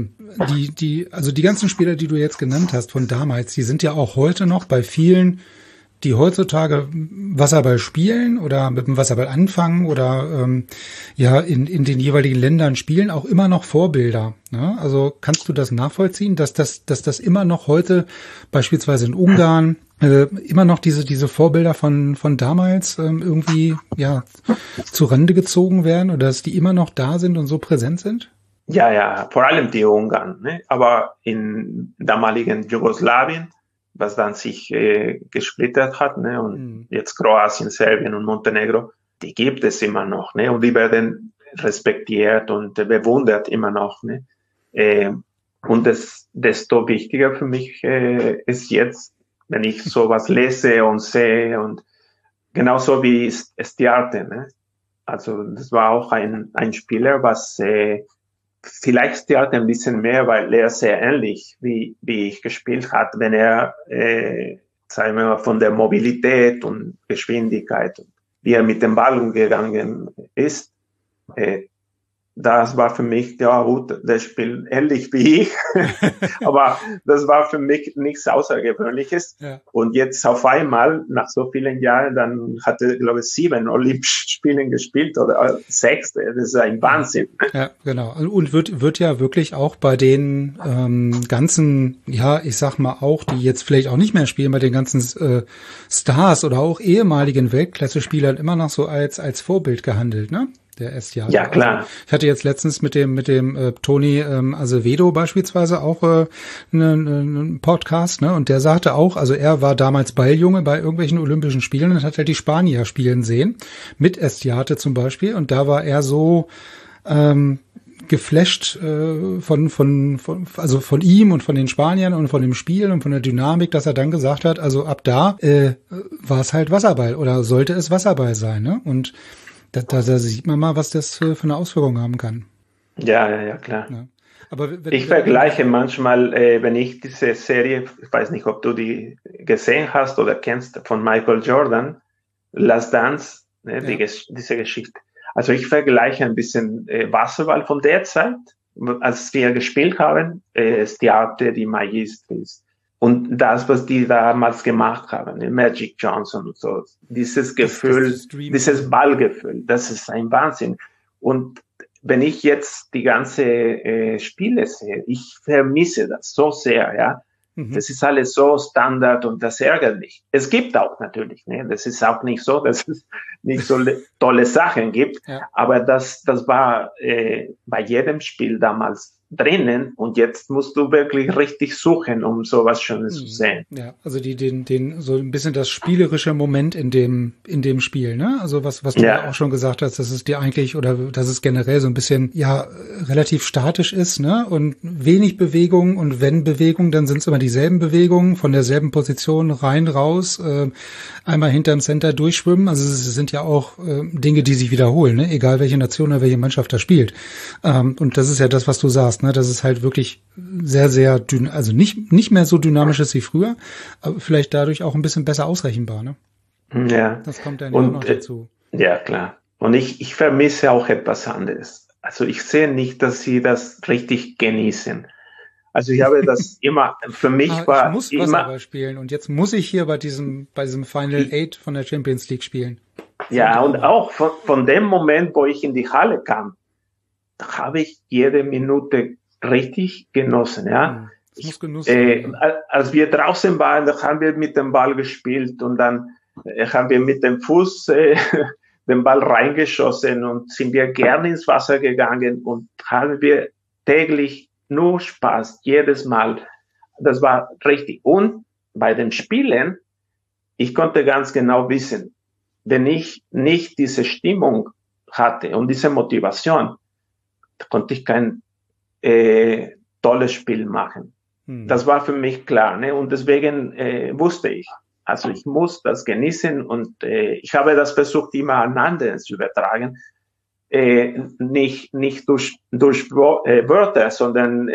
[SPEAKER 2] also die ganzen Spieler, die du jetzt genannt hast von damals, die sind ja auch heute noch bei vielen, die heutzutage Wasserball spielen oder mit dem Wasserball anfangen oder in den jeweiligen Ländern spielen, auch immer noch Vorbilder. Ne? Also kannst du das nachvollziehen, dass das immer noch heute beispielsweise in Ungarn immer noch diese Vorbilder von damals irgendwie zu Rande gezogen werden oder dass die immer noch da sind und so präsent sind?
[SPEAKER 3] Ja, vor allem die Ungarn, ne? Aber in damaligen Jugoslawien, was dann sich gesplittert hat, ne? Und jetzt Kroatien, Serbien und Montenegro, die gibt es immer noch, ne? Und die werden respektiert und bewundert immer noch, ne? Und desto wichtiger für mich ist jetzt, wenn ich sowas lese und sehe und genauso wie Estiarte, ne? Also das war auch ein Spieler, was vielleicht Estiarte ein bisschen mehr, weil er sehr ähnlich wie ich gespielt hat, wenn er sagen wir mal von der Mobilität und Geschwindigkeit, wie er mit dem Ball umgegangen ist, das war für mich, ja gut, der spielt ähnlich wie ich, aber das war für mich nichts Außergewöhnliches. Ja. Und jetzt auf einmal, nach so vielen Jahren, dann hat er, glaube ich, 7 Olympische Spiele gespielt oder 6, das ist ein Wahnsinn.
[SPEAKER 2] Ja, genau. Und wird ja wirklich auch bei den ganzen, ja, ich sag mal auch, die jetzt vielleicht auch nicht mehr spielen, bei den ganzen Stars oder auch ehemaligen Weltklasse-Spielern immer noch so als Vorbild gehandelt, ne? Der Estiarte.
[SPEAKER 3] Ja, klar.
[SPEAKER 2] Also ich hatte jetzt letztens mit dem Tony Azevedo beispielsweise auch einen Podcast, ne? Und der sagte auch, also er war damals Balljunge bei irgendwelchen Olympischen Spielen und hat halt die Spanier spielen sehen, mit Estiarte zum Beispiel. Und da war er so geflasht von ihm und von den Spaniern und von dem Spiel und von der Dynamik, dass er dann gesagt hat, also ab da war es halt Wasserball oder sollte es Wasserball sein, ne? Und da sieht man mal, was das für eine Auswirkung haben kann.
[SPEAKER 3] Ja, klar. Ja.
[SPEAKER 2] Aber
[SPEAKER 3] ich vergleiche manchmal, wenn ich diese Serie, ich weiß nicht, ob du die gesehen hast oder kennst, von Michael Jordan, Last Dance, ne, ja. Diese Geschichte. Also ich vergleiche ein bisschen Wasserball von der Zeit, als wir gespielt haben, Estiarte, die Magistris. Und das, was die damals gemacht haben, Magic Johnson und so, dieses Gefühl, dieses Ballgefühl, das ist ein Wahnsinn. Und wenn ich jetzt die ganze Spiele sehe, ich vermisse das so sehr, ja. Das ist alles so Standard und das ärgert mich. Es gibt auch natürlich, ne, das ist auch nicht so, dass es nicht so tolle Sachen gibt, ja. Aber das war bei jedem Spiel damals drinnen und jetzt musst du wirklich richtig suchen, um sowas Schönes zu sehen.
[SPEAKER 2] Ja, also den so ein bisschen das spielerische Moment in dem Spiel, ne? Also was du ja auch schon gesagt hast, dass es dir eigentlich oder dass es generell so ein bisschen relativ statisch ist, ne? Und wenig Bewegung und wenn Bewegung, dann sind es immer dieselben Bewegungen von derselben Position rein, raus, einmal hinterm Center durchschwimmen. Also es sind ja auch Dinge, die sich wiederholen, ne? Egal welche Nation oder welche Mannschaft da spielt. Und das ist ja das, was du sagst, ne? Dass es halt wirklich sehr, sehr also nicht mehr so dynamisch ist wie früher, aber vielleicht dadurch auch ein bisschen besser ausrechenbar, ne?
[SPEAKER 3] Ja.
[SPEAKER 2] Das kommt dann auch noch dazu.
[SPEAKER 3] Ja, klar. Und ich vermisse auch etwas anderes. Also ich sehe nicht, dass sie das richtig genießen. Also ich habe das immer, für mich war
[SPEAKER 2] ich muss Wasserball spielen und jetzt muss ich hier bei diesem Final 8 von der Champions League spielen.
[SPEAKER 3] Ja, und auch von dem Moment, wo ich in die Halle kam, habe ich jede Minute richtig genossen, ja.
[SPEAKER 2] Das muss Genuss sein, ja.
[SPEAKER 3] Als wir draußen waren, da haben wir mit dem Ball gespielt und dann haben wir mit dem Fuß den Ball reingeschossen und sind wir gerne ins Wasser gegangen und haben wir täglich nur Spaß, jedes Mal. Das war richtig. Und bei den Spielen, ich konnte ganz genau wissen, wenn ich nicht diese Stimmung hatte und diese Motivation, da konnte ich kein tolles Spiel machen. Das war für mich klar, ne? Und deswegen wusste ich, also ich muss das genießen und ich habe das versucht, immer an anderen zu übertragen, nicht durch Wörter, sondern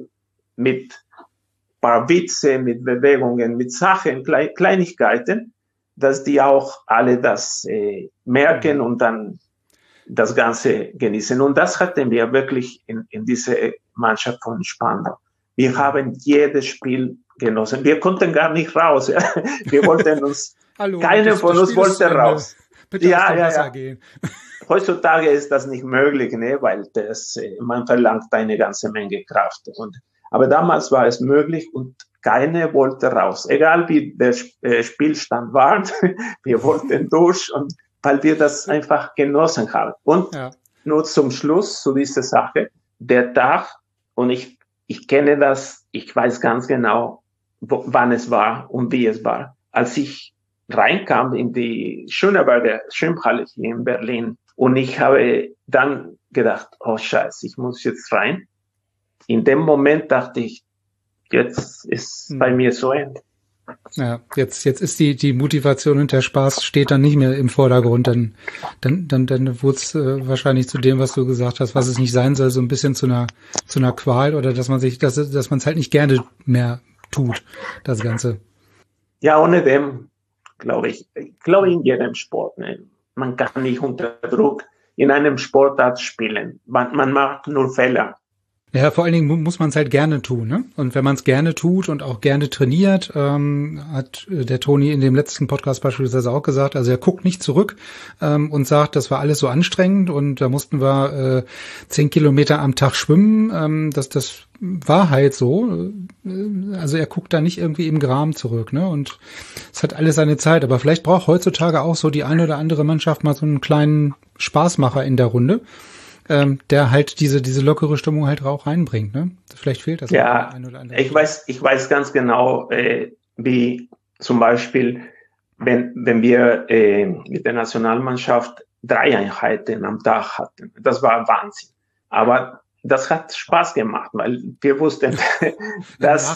[SPEAKER 3] mit paar Witze, mit Bewegungen, mit Sachen, Kleinigkeiten, dass die auch alle das merken und dann das Ganze genießen. Und das hatten wir wirklich in dieser Mannschaft von Spandau. Wir haben jedes Spiel genossen. Wir konnten gar nicht raus. Ja. Wir wollten uns, keiner von uns wollte raus.
[SPEAKER 2] Bitte ja. Gehen.
[SPEAKER 3] Heutzutage ist das nicht möglich, ne, weil man verlangt eine ganze Menge Kraft. Aber damals war es möglich und keiner wollte raus. Egal wie der Spielstand war, wir wollten durch und weil wir das einfach genossen haben. Und nur zum Schluss zu dieser Sache, der Tag, und ich kenne das, ich weiß ganz genau, wann es war und wie es war. Als ich reinkam in die Schöneberger Schwimmhalle hier in Berlin und ich habe dann gedacht, oh Scheiße, ich muss jetzt rein. In dem Moment dachte ich, jetzt ist bei mir so Ende.
[SPEAKER 2] Ja, jetzt ist die Motivation und der Spaß steht dann nicht mehr im Vordergrund, dann wurde es wahrscheinlich zu dem, was du gesagt hast, was es nicht sein soll, so ein bisschen zu einer Qual oder dass man es halt nicht gerne mehr tut, das Ganze.
[SPEAKER 3] Ja, ohne dem, glaube ich in jedem Sport, ne? Man kann nicht unter Druck in einem Sportart spielen. Man macht nur Fehler.
[SPEAKER 2] Ja, vor allen Dingen muss man es halt gerne tun, ne? Und wenn man es gerne tut und auch gerne trainiert, hat der Toni in dem letzten Podcast beispielsweise auch gesagt, also er guckt nicht zurück und sagt, das war alles so anstrengend und da mussten wir 10 Kilometer am Tag schwimmen. Das war halt so. Also er guckt da nicht irgendwie im Gram zurück, ne? Und es hat alles seine Zeit. Aber vielleicht braucht heutzutage auch so die eine oder andere Mannschaft mal so einen kleinen Spaßmacher in der Runde, der halt diese lockere Stimmung halt auch reinbringt, ne? Vielleicht fehlt das.
[SPEAKER 3] Ja, ein oder andere. Ich weiß ganz genau, wie zum Beispiel, wenn wir mit der Nationalmannschaft 3 Einheiten am Tag hatten. Das war Wahnsinn. Aber das hat Spaß gemacht, weil wir wussten, das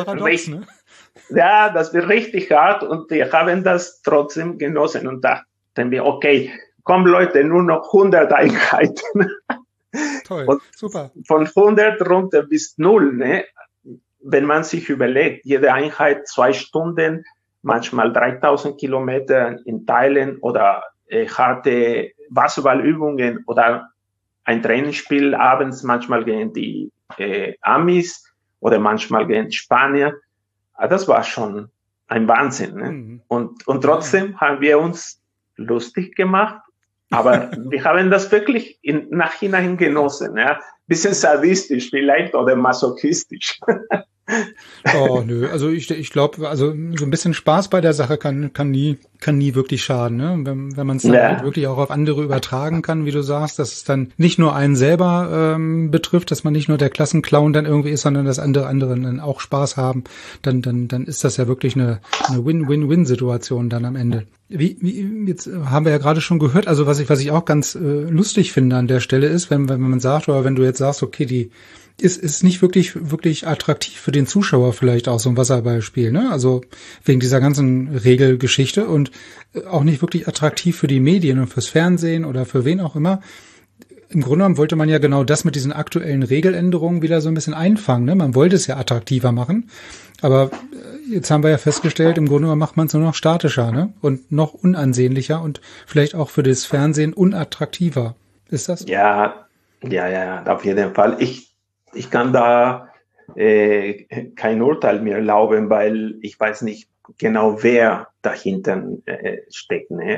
[SPEAKER 3] wird richtig hart und wir haben das trotzdem genossen und dachten wir, okay, komm Leute, nur noch 100 Einheiten.
[SPEAKER 2] Toll,
[SPEAKER 3] und
[SPEAKER 2] super.
[SPEAKER 3] Von 100 runter bis 0, ne? Wenn man sich überlegt, jede Einheit 2 Stunden, manchmal 3000 Kilometer in Teilen oder harte Wasserballübungen oder ein Trainingsspiel abends, manchmal gegen die Amis oder manchmal gegen die Spanier. Das war schon ein Wahnsinn. Ne? Und trotzdem haben wir uns lustig gemacht. Aber wir haben das wirklich im Nachhinein genossen. Ja? Bisschen sadistisch vielleicht oder masochistisch.
[SPEAKER 2] Oh, nö. Also ich glaube, also so ein bisschen Spaß bei der Sache kann nie wirklich schaden, ne? Wenn man es dann halt wirklich auch auf andere übertragen kann, wie du sagst, dass es dann nicht nur einen selber betrifft, dass man nicht nur der Klassenclown dann irgendwie ist, sondern dass anderen dann auch Spaß haben, dann ist das ja wirklich eine Win-Win-Win-Situation dann am Ende. Wie jetzt haben wir ja gerade schon gehört, also was ich auch ganz lustig finde an der Stelle ist, wenn man sagt, oder wenn du jetzt sagst, okay, die ist nicht wirklich attraktiv für den Zuschauer vielleicht auch so ein Wasserballspiel, ne? Also wegen dieser ganzen Regelgeschichte und auch nicht wirklich attraktiv für die Medien und fürs Fernsehen oder für wen auch immer. Im Grunde genommen wollte man ja genau das mit diesen aktuellen Regeländerungen wieder so ein bisschen einfangen, ne? Man wollte es ja attraktiver machen, aber jetzt haben wir ja festgestellt, im Grunde genommen macht man es nur noch statischer, ne? Und noch unansehnlicher und vielleicht auch für das Fernsehen unattraktiver. Ist das?
[SPEAKER 3] Ja, auf jeden Fall. Ich kann da kein Urteil mehr erlauben, weil ich weiß nicht genau, wer dahinter steckt. Ne?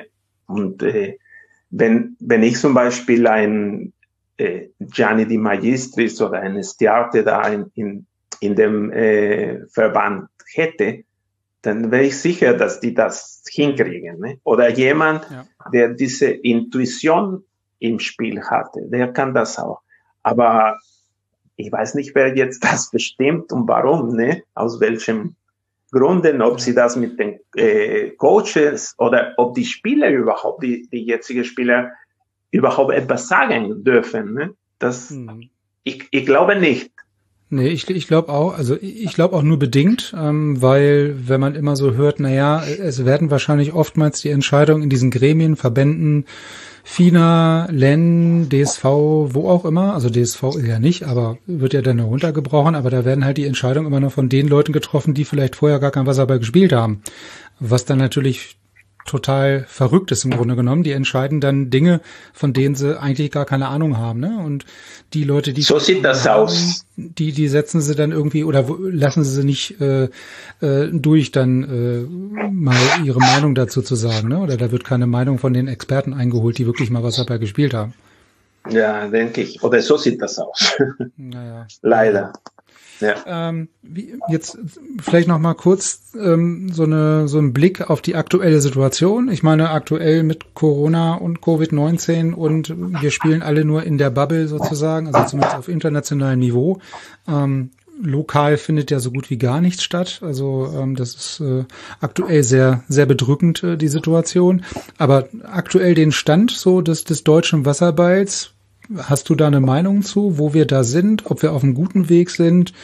[SPEAKER 3] Und wenn ich zum Beispiel ein Gianni Di Magistris oder ein Stiarte da in dem Verband hätte, dann wäre ich sicher, dass die das hinkriegen. Ne? Oder jemand, der diese Intuition im Spiel hatte, der kann das auch. Aber ich weiß nicht, wer jetzt das bestimmt und warum, ne? Aus welchem Gründen, ob sie das mit den Coaches oder ob die Spieler überhaupt, die jetzigen Spieler überhaupt etwas sagen dürfen. Ne? Ich glaube nicht.
[SPEAKER 2] Nee, ich glaube auch, also ich glaube auch nur bedingt, weil wenn man immer so hört, naja, es werden wahrscheinlich oftmals die Entscheidungen in diesen Gremien, Verbänden, FINA, LEN, DSV, wo auch immer, also DSV ist ja nicht, aber wird ja dann heruntergebrochen, aber da werden halt die Entscheidungen immer noch von den Leuten getroffen, die vielleicht vorher gar kein Wasserball gespielt haben. Was dann natürlich total verrückt ist im Grunde genommen. Die entscheiden dann Dinge, von denen sie eigentlich gar keine Ahnung haben, ne? Und die Leute, die
[SPEAKER 3] so sieht das aus,
[SPEAKER 2] die setzen sie dann irgendwie oder lassen sie nicht durch, dann mal ihre Meinung dazu zu sagen, ne? Oder da wird keine Meinung von den Experten eingeholt, die wirklich mal Wasserball gespielt haben.
[SPEAKER 3] Ja, denke ich. Oder so sieht das aus.
[SPEAKER 2] Naja.
[SPEAKER 3] Leider.
[SPEAKER 2] Ja. Jetzt vielleicht noch mal kurz so ein Blick auf die aktuelle Situation. Ich meine, aktuell mit Corona und Covid-19 und wir spielen alle nur in der Bubble sozusagen, also zumindest auf internationalem Niveau. Lokal findet ja so gut wie gar nichts statt. Also das ist aktuell sehr, sehr bedrückend, die Situation. Aber aktuell den Stand so des deutschen Wasserballs, hast du da eine Meinung zu, wo wir da sind, ob wir auf einem guten Weg sind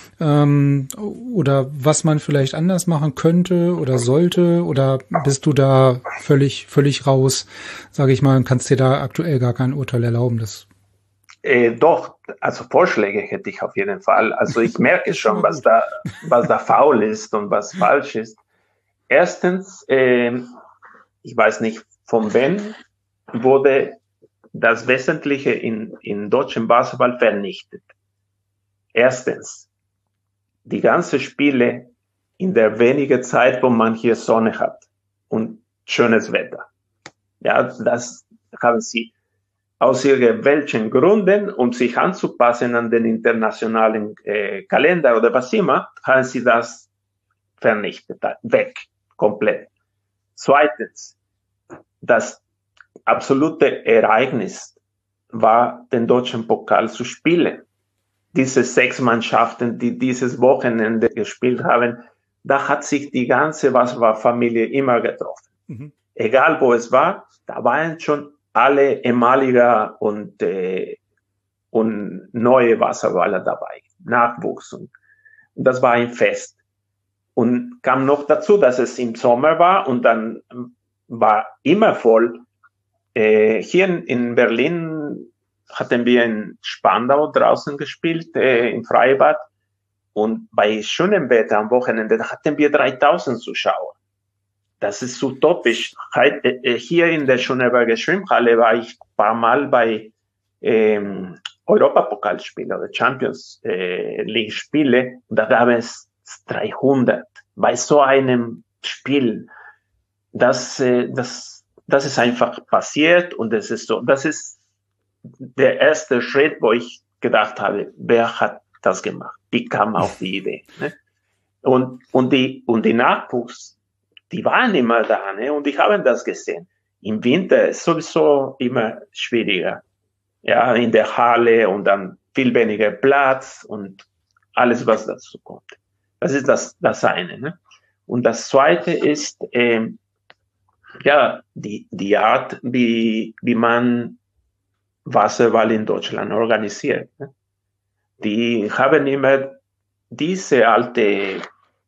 [SPEAKER 2] oder was man vielleicht anders machen könnte oder sollte, oder bist du da völlig raus, sage ich mal, und kannst dir da aktuell gar kein Urteil erlauben?
[SPEAKER 3] Doch, also Vorschläge hätte ich auf jeden Fall. Also ich merke schon, was da faul ist und was falsch ist. Erstens, ich weiß nicht, von wem wurde das Wesentliche in deutschem Basketball vernichtet. Erstens, die ganzen Spiele in der wenigen Zeit, wo man hier Sonne hat und schönes Wetter. Ja, das haben sie aus irgendwelchen Gründen, um sich anzupassen an den internationalen Kalender oder was immer, haben sie das vernichtet, weg, komplett. Zweitens, das absolute Ereignis war, den deutschen Pokal zu spielen. Diese 6 Mannschaften, die dieses Wochenende gespielt haben, da hat sich die ganze Wasserballfamilie immer getroffen. Mhm. Egal wo es war, da waren schon alle ehemalige und neue Wasserballer dabei, Nachwuchs. Und das war ein Fest. Und kam noch dazu, dass es im Sommer war und dann war immer voll. Hier in Berlin hatten wir in Spandau draußen gespielt, im Freibad. Und bei schönem Wetter am Wochenende hatten wir 3000 Zuschauer. Das ist utopisch. Hier in der Schöneberger Schwimmhalle war ich ein paar Mal bei Europapokalspielen oder Champions League Spiele. Und da gab es 300 bei so einem Spiel. Das ist einfach passiert und das ist so. Das ist der erste Schritt, wo ich gedacht habe, wer hat das gemacht? Wie kam auf die Idee? Ne? Und die Nachwuchs, die waren immer da, ne? Und ich habe das gesehen. Im Winter ist sowieso immer schwieriger. Ja, in der Halle und dann viel weniger Platz und alles, was dazu kommt. Das ist das eine, ne? Und das zweite ist, die Art, wie man Wasserball in Deutschland organisiert. Ne? Die haben immer diese alte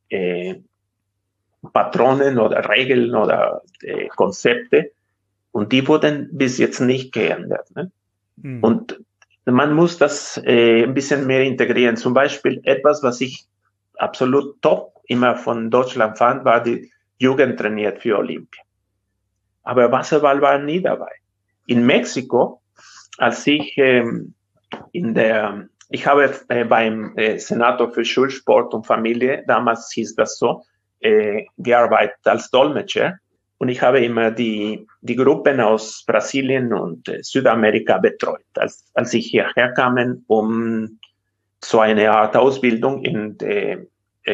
[SPEAKER 3] Patronen oder Regeln oder Konzepte und die wurden bis jetzt nicht geändert. Ne? Mhm. Und man muss das ein bisschen mehr integrieren. Zum Beispiel etwas, was ich absolut top immer von Deutschland fand, war die Jugend trainiert für Olympia. Aber Wasserball war nie dabei. In Mexiko, als ich ich habe beim Senator für Schulsport und Familie, damals hieß das so, gearbeitet als Dolmetscher. Und ich habe immer die Gruppen aus Brasilien und Südamerika betreut, als ich hierher kam, um so eine Art Ausbildung in der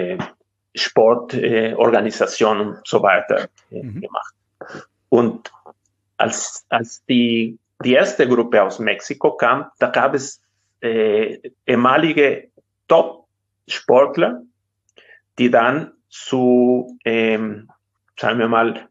[SPEAKER 3] Sportorganisation und so weiter gemacht. Und als die erste Gruppe aus Mexiko kam, da gab es ehemalige Top-Sportler, die dann zu, sagen wir mal,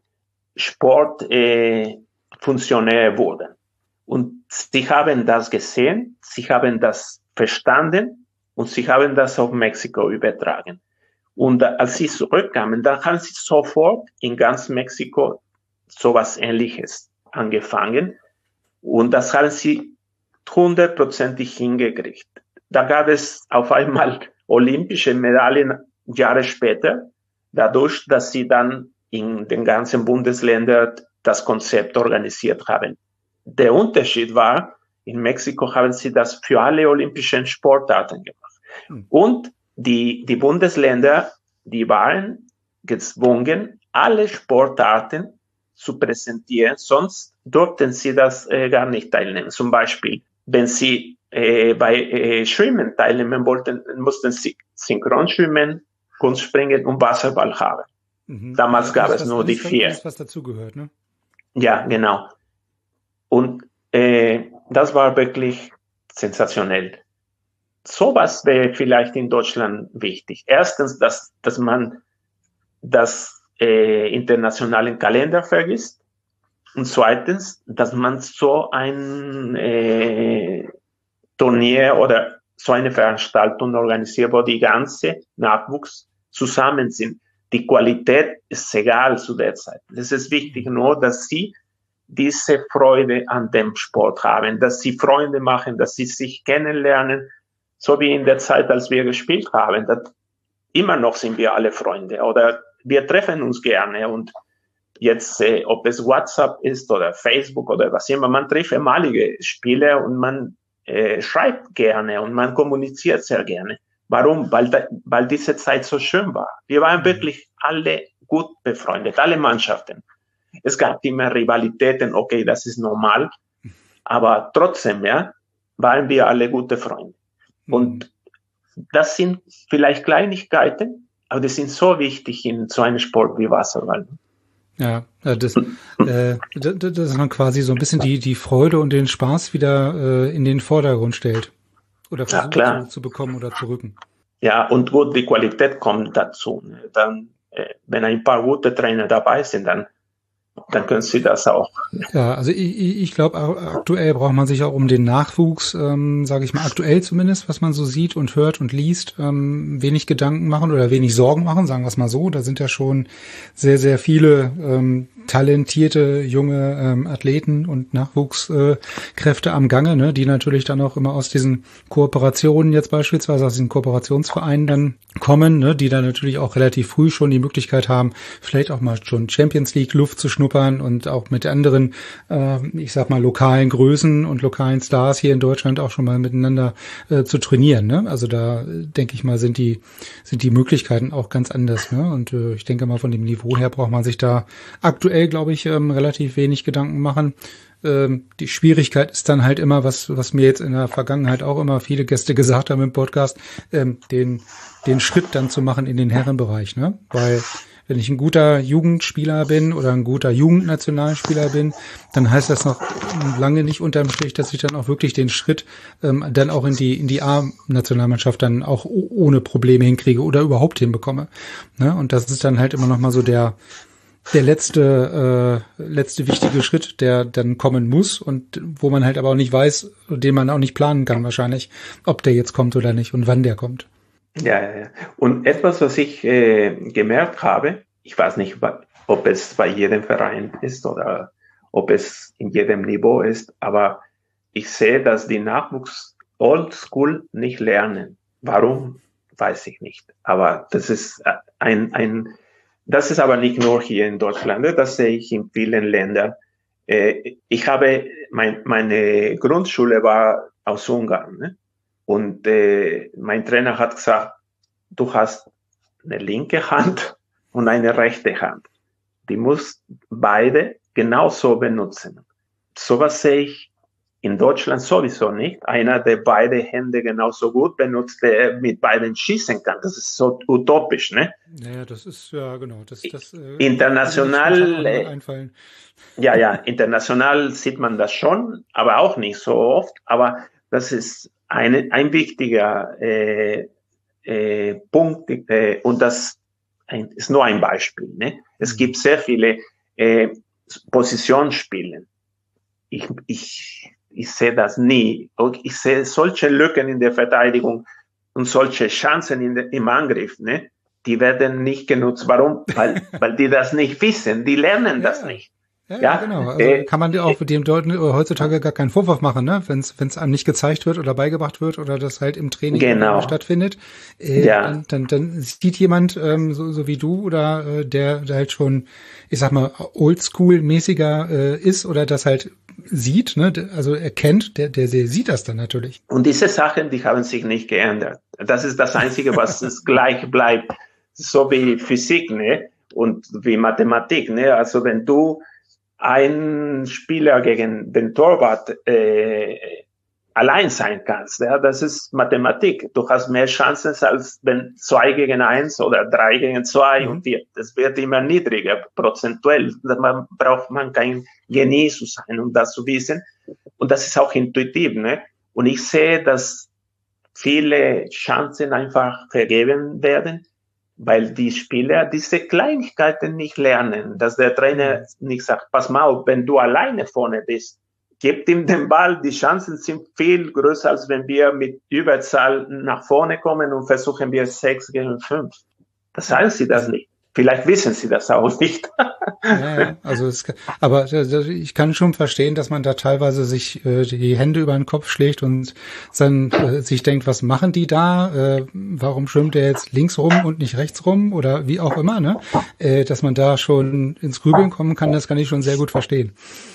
[SPEAKER 3] Sportfunktionäre wurden. Und sie haben das gesehen, sie haben das verstanden und sie haben das auf Mexiko übertragen. Und als sie zurückkamen, dann haben sie sofort in ganz Mexiko sowas Ähnliches angefangen. Und das haben sie 100%ig hingekriegt. Da gab es auf einmal olympische Medaillen Jahre später, dadurch, dass sie dann in den ganzen Bundesländern das Konzept organisiert haben. Der Unterschied war, in Mexiko haben sie das für alle olympischen Sportarten gemacht. Und die Bundesländer, die waren gezwungen, alle Sportarten zu präsentieren, sonst durften sie das gar nicht teilnehmen. Zum Beispiel, wenn sie bei Schwimmen teilnehmen wollten, mussten sie Synchronschwimmen, Kunstspringen und Wasserball haben. Damals gab es nur die 4.
[SPEAKER 2] Das, was dazugehört, ne?
[SPEAKER 3] Ja, genau. Und das war wirklich sensationell. Sowas wäre vielleicht in Deutschland wichtig. Erstens, dass man das internationalen Kalender vergisst. Und zweitens, dass man so ein Turnier oder so eine Veranstaltung organisiert, wo die ganze Nachwuchs zusammen sind. Die Qualität ist egal zu der Zeit. Es ist wichtig nur, dass sie diese Freude an dem Sport haben, dass sie Freunde machen, dass sie sich kennenlernen, so wie in der Zeit, als wir gespielt haben. Immer noch sind wir alle Freunde oder wir treffen uns gerne und jetzt, ob es WhatsApp ist oder Facebook oder was immer, man trifft ehemalige Spieler und man schreibt gerne und man kommuniziert sehr gerne. Warum? Weil diese Zeit so schön war. Wir waren wirklich alle gut befreundet, alle Mannschaften. Es gab immer Rivalitäten, okay, das ist normal, aber trotzdem, ja, waren wir alle gute Freunde. Und das sind vielleicht Kleinigkeiten, aber die sind so wichtig in so einem Sport wie Wasserball.
[SPEAKER 2] Ja, dass man quasi so ein bisschen die Freude und den Spaß wieder in den Vordergrund stellt. Oder versucht zu bekommen oder zu rücken.
[SPEAKER 3] Ja, und gut, die Qualität kommt dazu. Dann, wenn ein paar gute Trainer dabei sind, dann können sie das auch.
[SPEAKER 2] Ja, also ich glaube, aktuell braucht man sich auch um den Nachwuchs, sage ich mal, aktuell zumindest, was man so sieht und hört und liest, wenig Gedanken machen oder wenig Sorgen machen, sagen wir es mal so. Da sind ja schon sehr, sehr viele talentierte junge Athleten und Nachwuchskräfte am Gange, ne, die natürlich dann auch immer aus diesen Kooperationen jetzt beispielsweise, aus diesen Kooperationsvereinen dann kommen, ne, die dann natürlich auch relativ früh schon die Möglichkeit haben, vielleicht auch mal schon Champions League Luft zu schnuppern und auch mit anderen, ich sag mal, lokalen Größen und lokalen Stars hier in Deutschland auch schon mal miteinander zu trainieren, ne? Also da denke ich mal, sind die Möglichkeiten auch ganz anders, ne? Und ich denke mal, von dem Niveau her braucht man sich da aktuell, glaube ich, relativ wenig Gedanken machen. Die Schwierigkeit ist dann halt immer, was mir jetzt in der Vergangenheit auch immer viele Gäste gesagt haben im Podcast, den Schritt dann zu machen in den Herrenbereich, ne? Weil wenn ich ein guter Jugendspieler bin oder ein guter Jugendnationalspieler bin, dann heißt das noch lange nicht unterm Strich, dass ich dann auch wirklich den Schritt dann auch in die A-Nationalmannschaft dann auch ohne Probleme hinkriege oder überhaupt hinbekomme. Ne? Und das ist dann halt immer noch mal so der letzte wichtige Schritt, der dann kommen muss und wo man halt aber auch nicht weiß, den man auch nicht planen kann wahrscheinlich, ob der jetzt kommt oder nicht und wann der kommt.
[SPEAKER 3] Ja. Und etwas, was ich gemerkt habe, ich weiß nicht, ob es bei jedem Verein ist oder ob es in jedem Niveau ist, aber ich sehe, dass die Nachwuchs oldschool nicht lernen. Warum? Weiß ich nicht. Aber das ist das ist aber nicht nur hier in Deutschland, das sehe ich in vielen Ländern. Ich habe, meine Grundschule war aus Ungarn, ne? Und mein Trainer hat gesagt, du hast eine linke Hand und eine rechte Hand. Die muss beide genauso benutzen. Sowas sehe ich in Deutschland sowieso nicht. Einer, der beide Hände genauso gut benutzt, der mit beiden schießen kann. Das ist so utopisch, ne?
[SPEAKER 2] Naja, das ist, ja, genau. Das
[SPEAKER 3] international,
[SPEAKER 2] einfallen.
[SPEAKER 3] Ja, international sieht man das schon, aber auch nicht so oft. Aber das ist ein wichtiger Punkt, und das ist nur ein Beispiel, ne? Es gibt sehr viele Positionsspiele. Ich sehe das nie. Ich sehe solche Lücken in der Verteidigung und solche Chancen im Angriff, ne? Die werden nicht genutzt. Warum? Weil die das nicht wissen. Die lernen das nicht.
[SPEAKER 2] Ja, genau. Also kann man auch dem heutzutage gar keinen Vorwurf machen, ne? Wenn es einem nicht gezeigt wird oder beigebracht wird oder das halt im Training stattfindet. Dann sieht jemand so wie du oder der halt schon, ich sag mal, oldschool-mäßiger ist oder das halt sieht, ne? Also erkennt, der sieht das dann natürlich.
[SPEAKER 3] Und diese Sachen, die haben sich nicht geändert. Das ist das Einzige, was es gleich bleibt. So wie Physik, ne? Und wie Mathematik, ne? Also wenn du ein Spieler gegen den Torwart allein sein kannst. Ja, das ist Mathematik. Du hast mehr Chancen, als wenn 2 gegen 1 oder 3 gegen 2 und 4. Das wird immer niedriger, prozentuell. Braucht man kein Genie zu sein, um das zu wissen. Und das ist auch intuitiv, ne? Und ich sehe, dass viele Chancen einfach vergeben werden, weil die Spieler diese Kleinigkeiten nicht lernen, dass der Trainer nicht sagt, pass mal auf, wenn du alleine vorne bist, gib ihm den Ball, die Chancen sind viel größer, als wenn wir mit Überzahl nach vorne kommen und versuchen wir 6 gegen 5. Das sagen sie das nicht. Vielleicht wissen sie das auch nicht.
[SPEAKER 2] Ja, also aber ich kann schon verstehen, dass man da teilweise sich die Hände über den Kopf schlägt und dann sich denkt, was machen die da? Warum schwimmt der jetzt links rum und nicht rechts rum oder wie auch immer, ne? Dass man da schon ins Grübeln kommen kann, das kann ich schon sehr gut verstehen.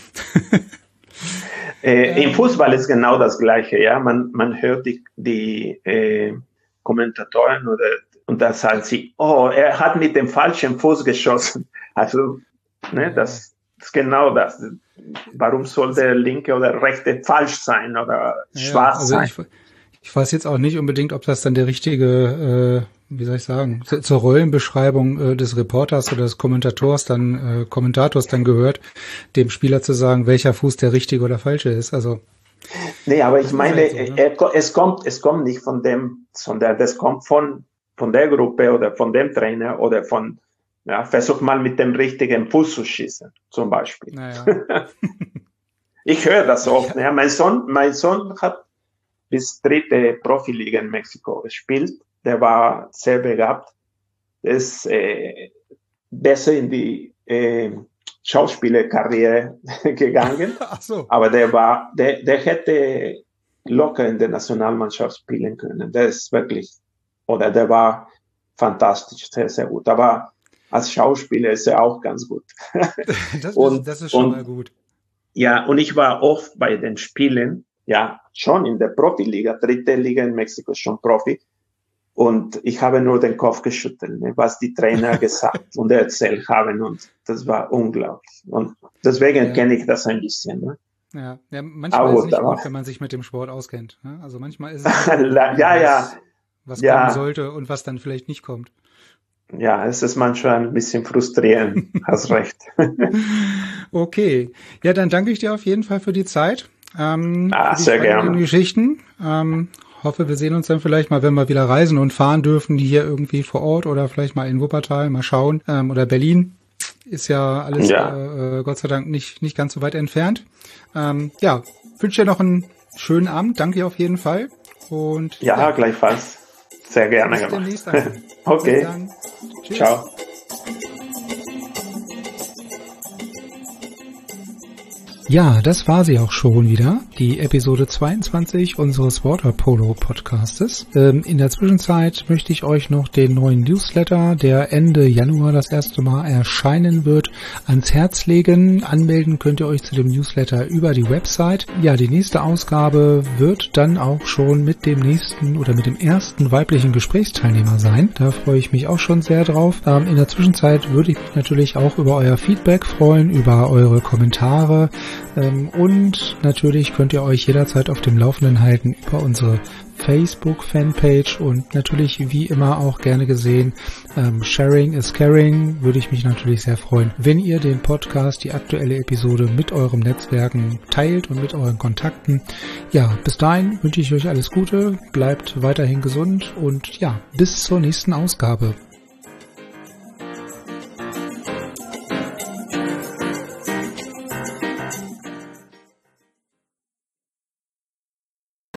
[SPEAKER 3] Im Fußball ist genau das Gleiche, ja. Man hört die Kommentatoren und da sagen sie, oh, er hat mit dem falschen Fuß geschossen. Also, ne, das ist genau das. Warum soll der linke oder rechte falsch sein oder schwarz sein?
[SPEAKER 2] Ich weiß jetzt auch nicht unbedingt, ob das dann der richtige, wie soll ich sagen, zur Rollenbeschreibung des Reporters oder des Kommentators dann gehört, dem Spieler zu sagen, welcher Fuß der richtige oder falsche ist. Also
[SPEAKER 3] nee, aber ich meine, es kommt nicht von dem, sondern das kommt von der Gruppe oder von dem Trainer oder versuch mal mit dem richtigen Fuß zu schießen, zum Beispiel.
[SPEAKER 2] Naja.
[SPEAKER 3] Ich höre das oft. Ja. Mein Sohn hat bis 3. Profiliga in Mexiko gespielt. Der war sehr begabt. Der ist besser in die Schauspielerkarriere gegangen.
[SPEAKER 2] Ach so.
[SPEAKER 3] Aber der hätte locker in der Nationalmannschaft spielen können. Der war fantastisch, sehr, sehr gut. Aber als Schauspieler ist er auch ganz gut.
[SPEAKER 2] Das ist schon mal gut.
[SPEAKER 3] Ja, und ich war oft bei den Spielen, ja, schon in der Profiliga, 3. Liga in Mexiko ist schon Profi. Und ich habe nur den Kopf geschüttelt, ne, was die Trainer gesagt und erzählt haben. Und das war unglaublich. Und deswegen kenne ich das ein bisschen. Ne?
[SPEAKER 2] Ja, manchmal ist es nicht gut, wenn man sich mit dem Sport auskennt. Ne? Also manchmal ist es was kommen sollte und was dann vielleicht nicht kommt.
[SPEAKER 3] Ja, es ist manchmal ein bisschen frustrierend. Hast recht.
[SPEAKER 2] Okay. Ja, dann danke ich dir auf jeden Fall für die Zeit.
[SPEAKER 3] Für sehr gerne.
[SPEAKER 2] Geschichten. Hoffe, wir sehen uns dann vielleicht mal, wenn wir wieder reisen und fahren dürfen, hier irgendwie vor Ort oder vielleicht mal in Wuppertal, mal schauen. Oder Berlin. Ist ja alles Gott sei Dank nicht ganz so weit entfernt. Wünsche dir noch einen schönen Abend. Danke dir auf jeden Fall. Und
[SPEAKER 3] gleichfalls. Sehr gerne
[SPEAKER 2] bis
[SPEAKER 3] gemacht.
[SPEAKER 2] Demnächst dann.
[SPEAKER 3] Okay.
[SPEAKER 2] Bis dann. Tschüss.
[SPEAKER 3] Ciao.
[SPEAKER 2] Ja, das war sie auch schon wieder, die Episode 22 unseres Waterpolo Podcastes. In der Zwischenzeit möchte ich euch noch den neuen Newsletter, der Ende Januar das erste Mal erscheinen wird, ans Herz legen. Anmelden könnt ihr euch zu dem Newsletter über die Website. Ja, die nächste Ausgabe wird dann auch schon mit dem nächsten oder mit dem ersten weiblichen Gesprächsteilnehmer sein. Da freue ich mich auch schon sehr drauf. In der Zwischenzeit würde ich mich natürlich auch über euer Feedback freuen, über eure Kommentare. Und natürlich könnt ihr euch jederzeit auf dem Laufenden halten über unsere Facebook-Fanpage und natürlich wie immer auch gerne gesehen, Sharing is Caring, würde ich mich natürlich sehr freuen, wenn ihr den Podcast, die aktuelle Episode mit euren Netzwerken teilt und mit euren Kontakten. Ja, bis dahin wünsche ich euch alles Gute, bleibt weiterhin gesund und ja, bis zur nächsten Ausgabe.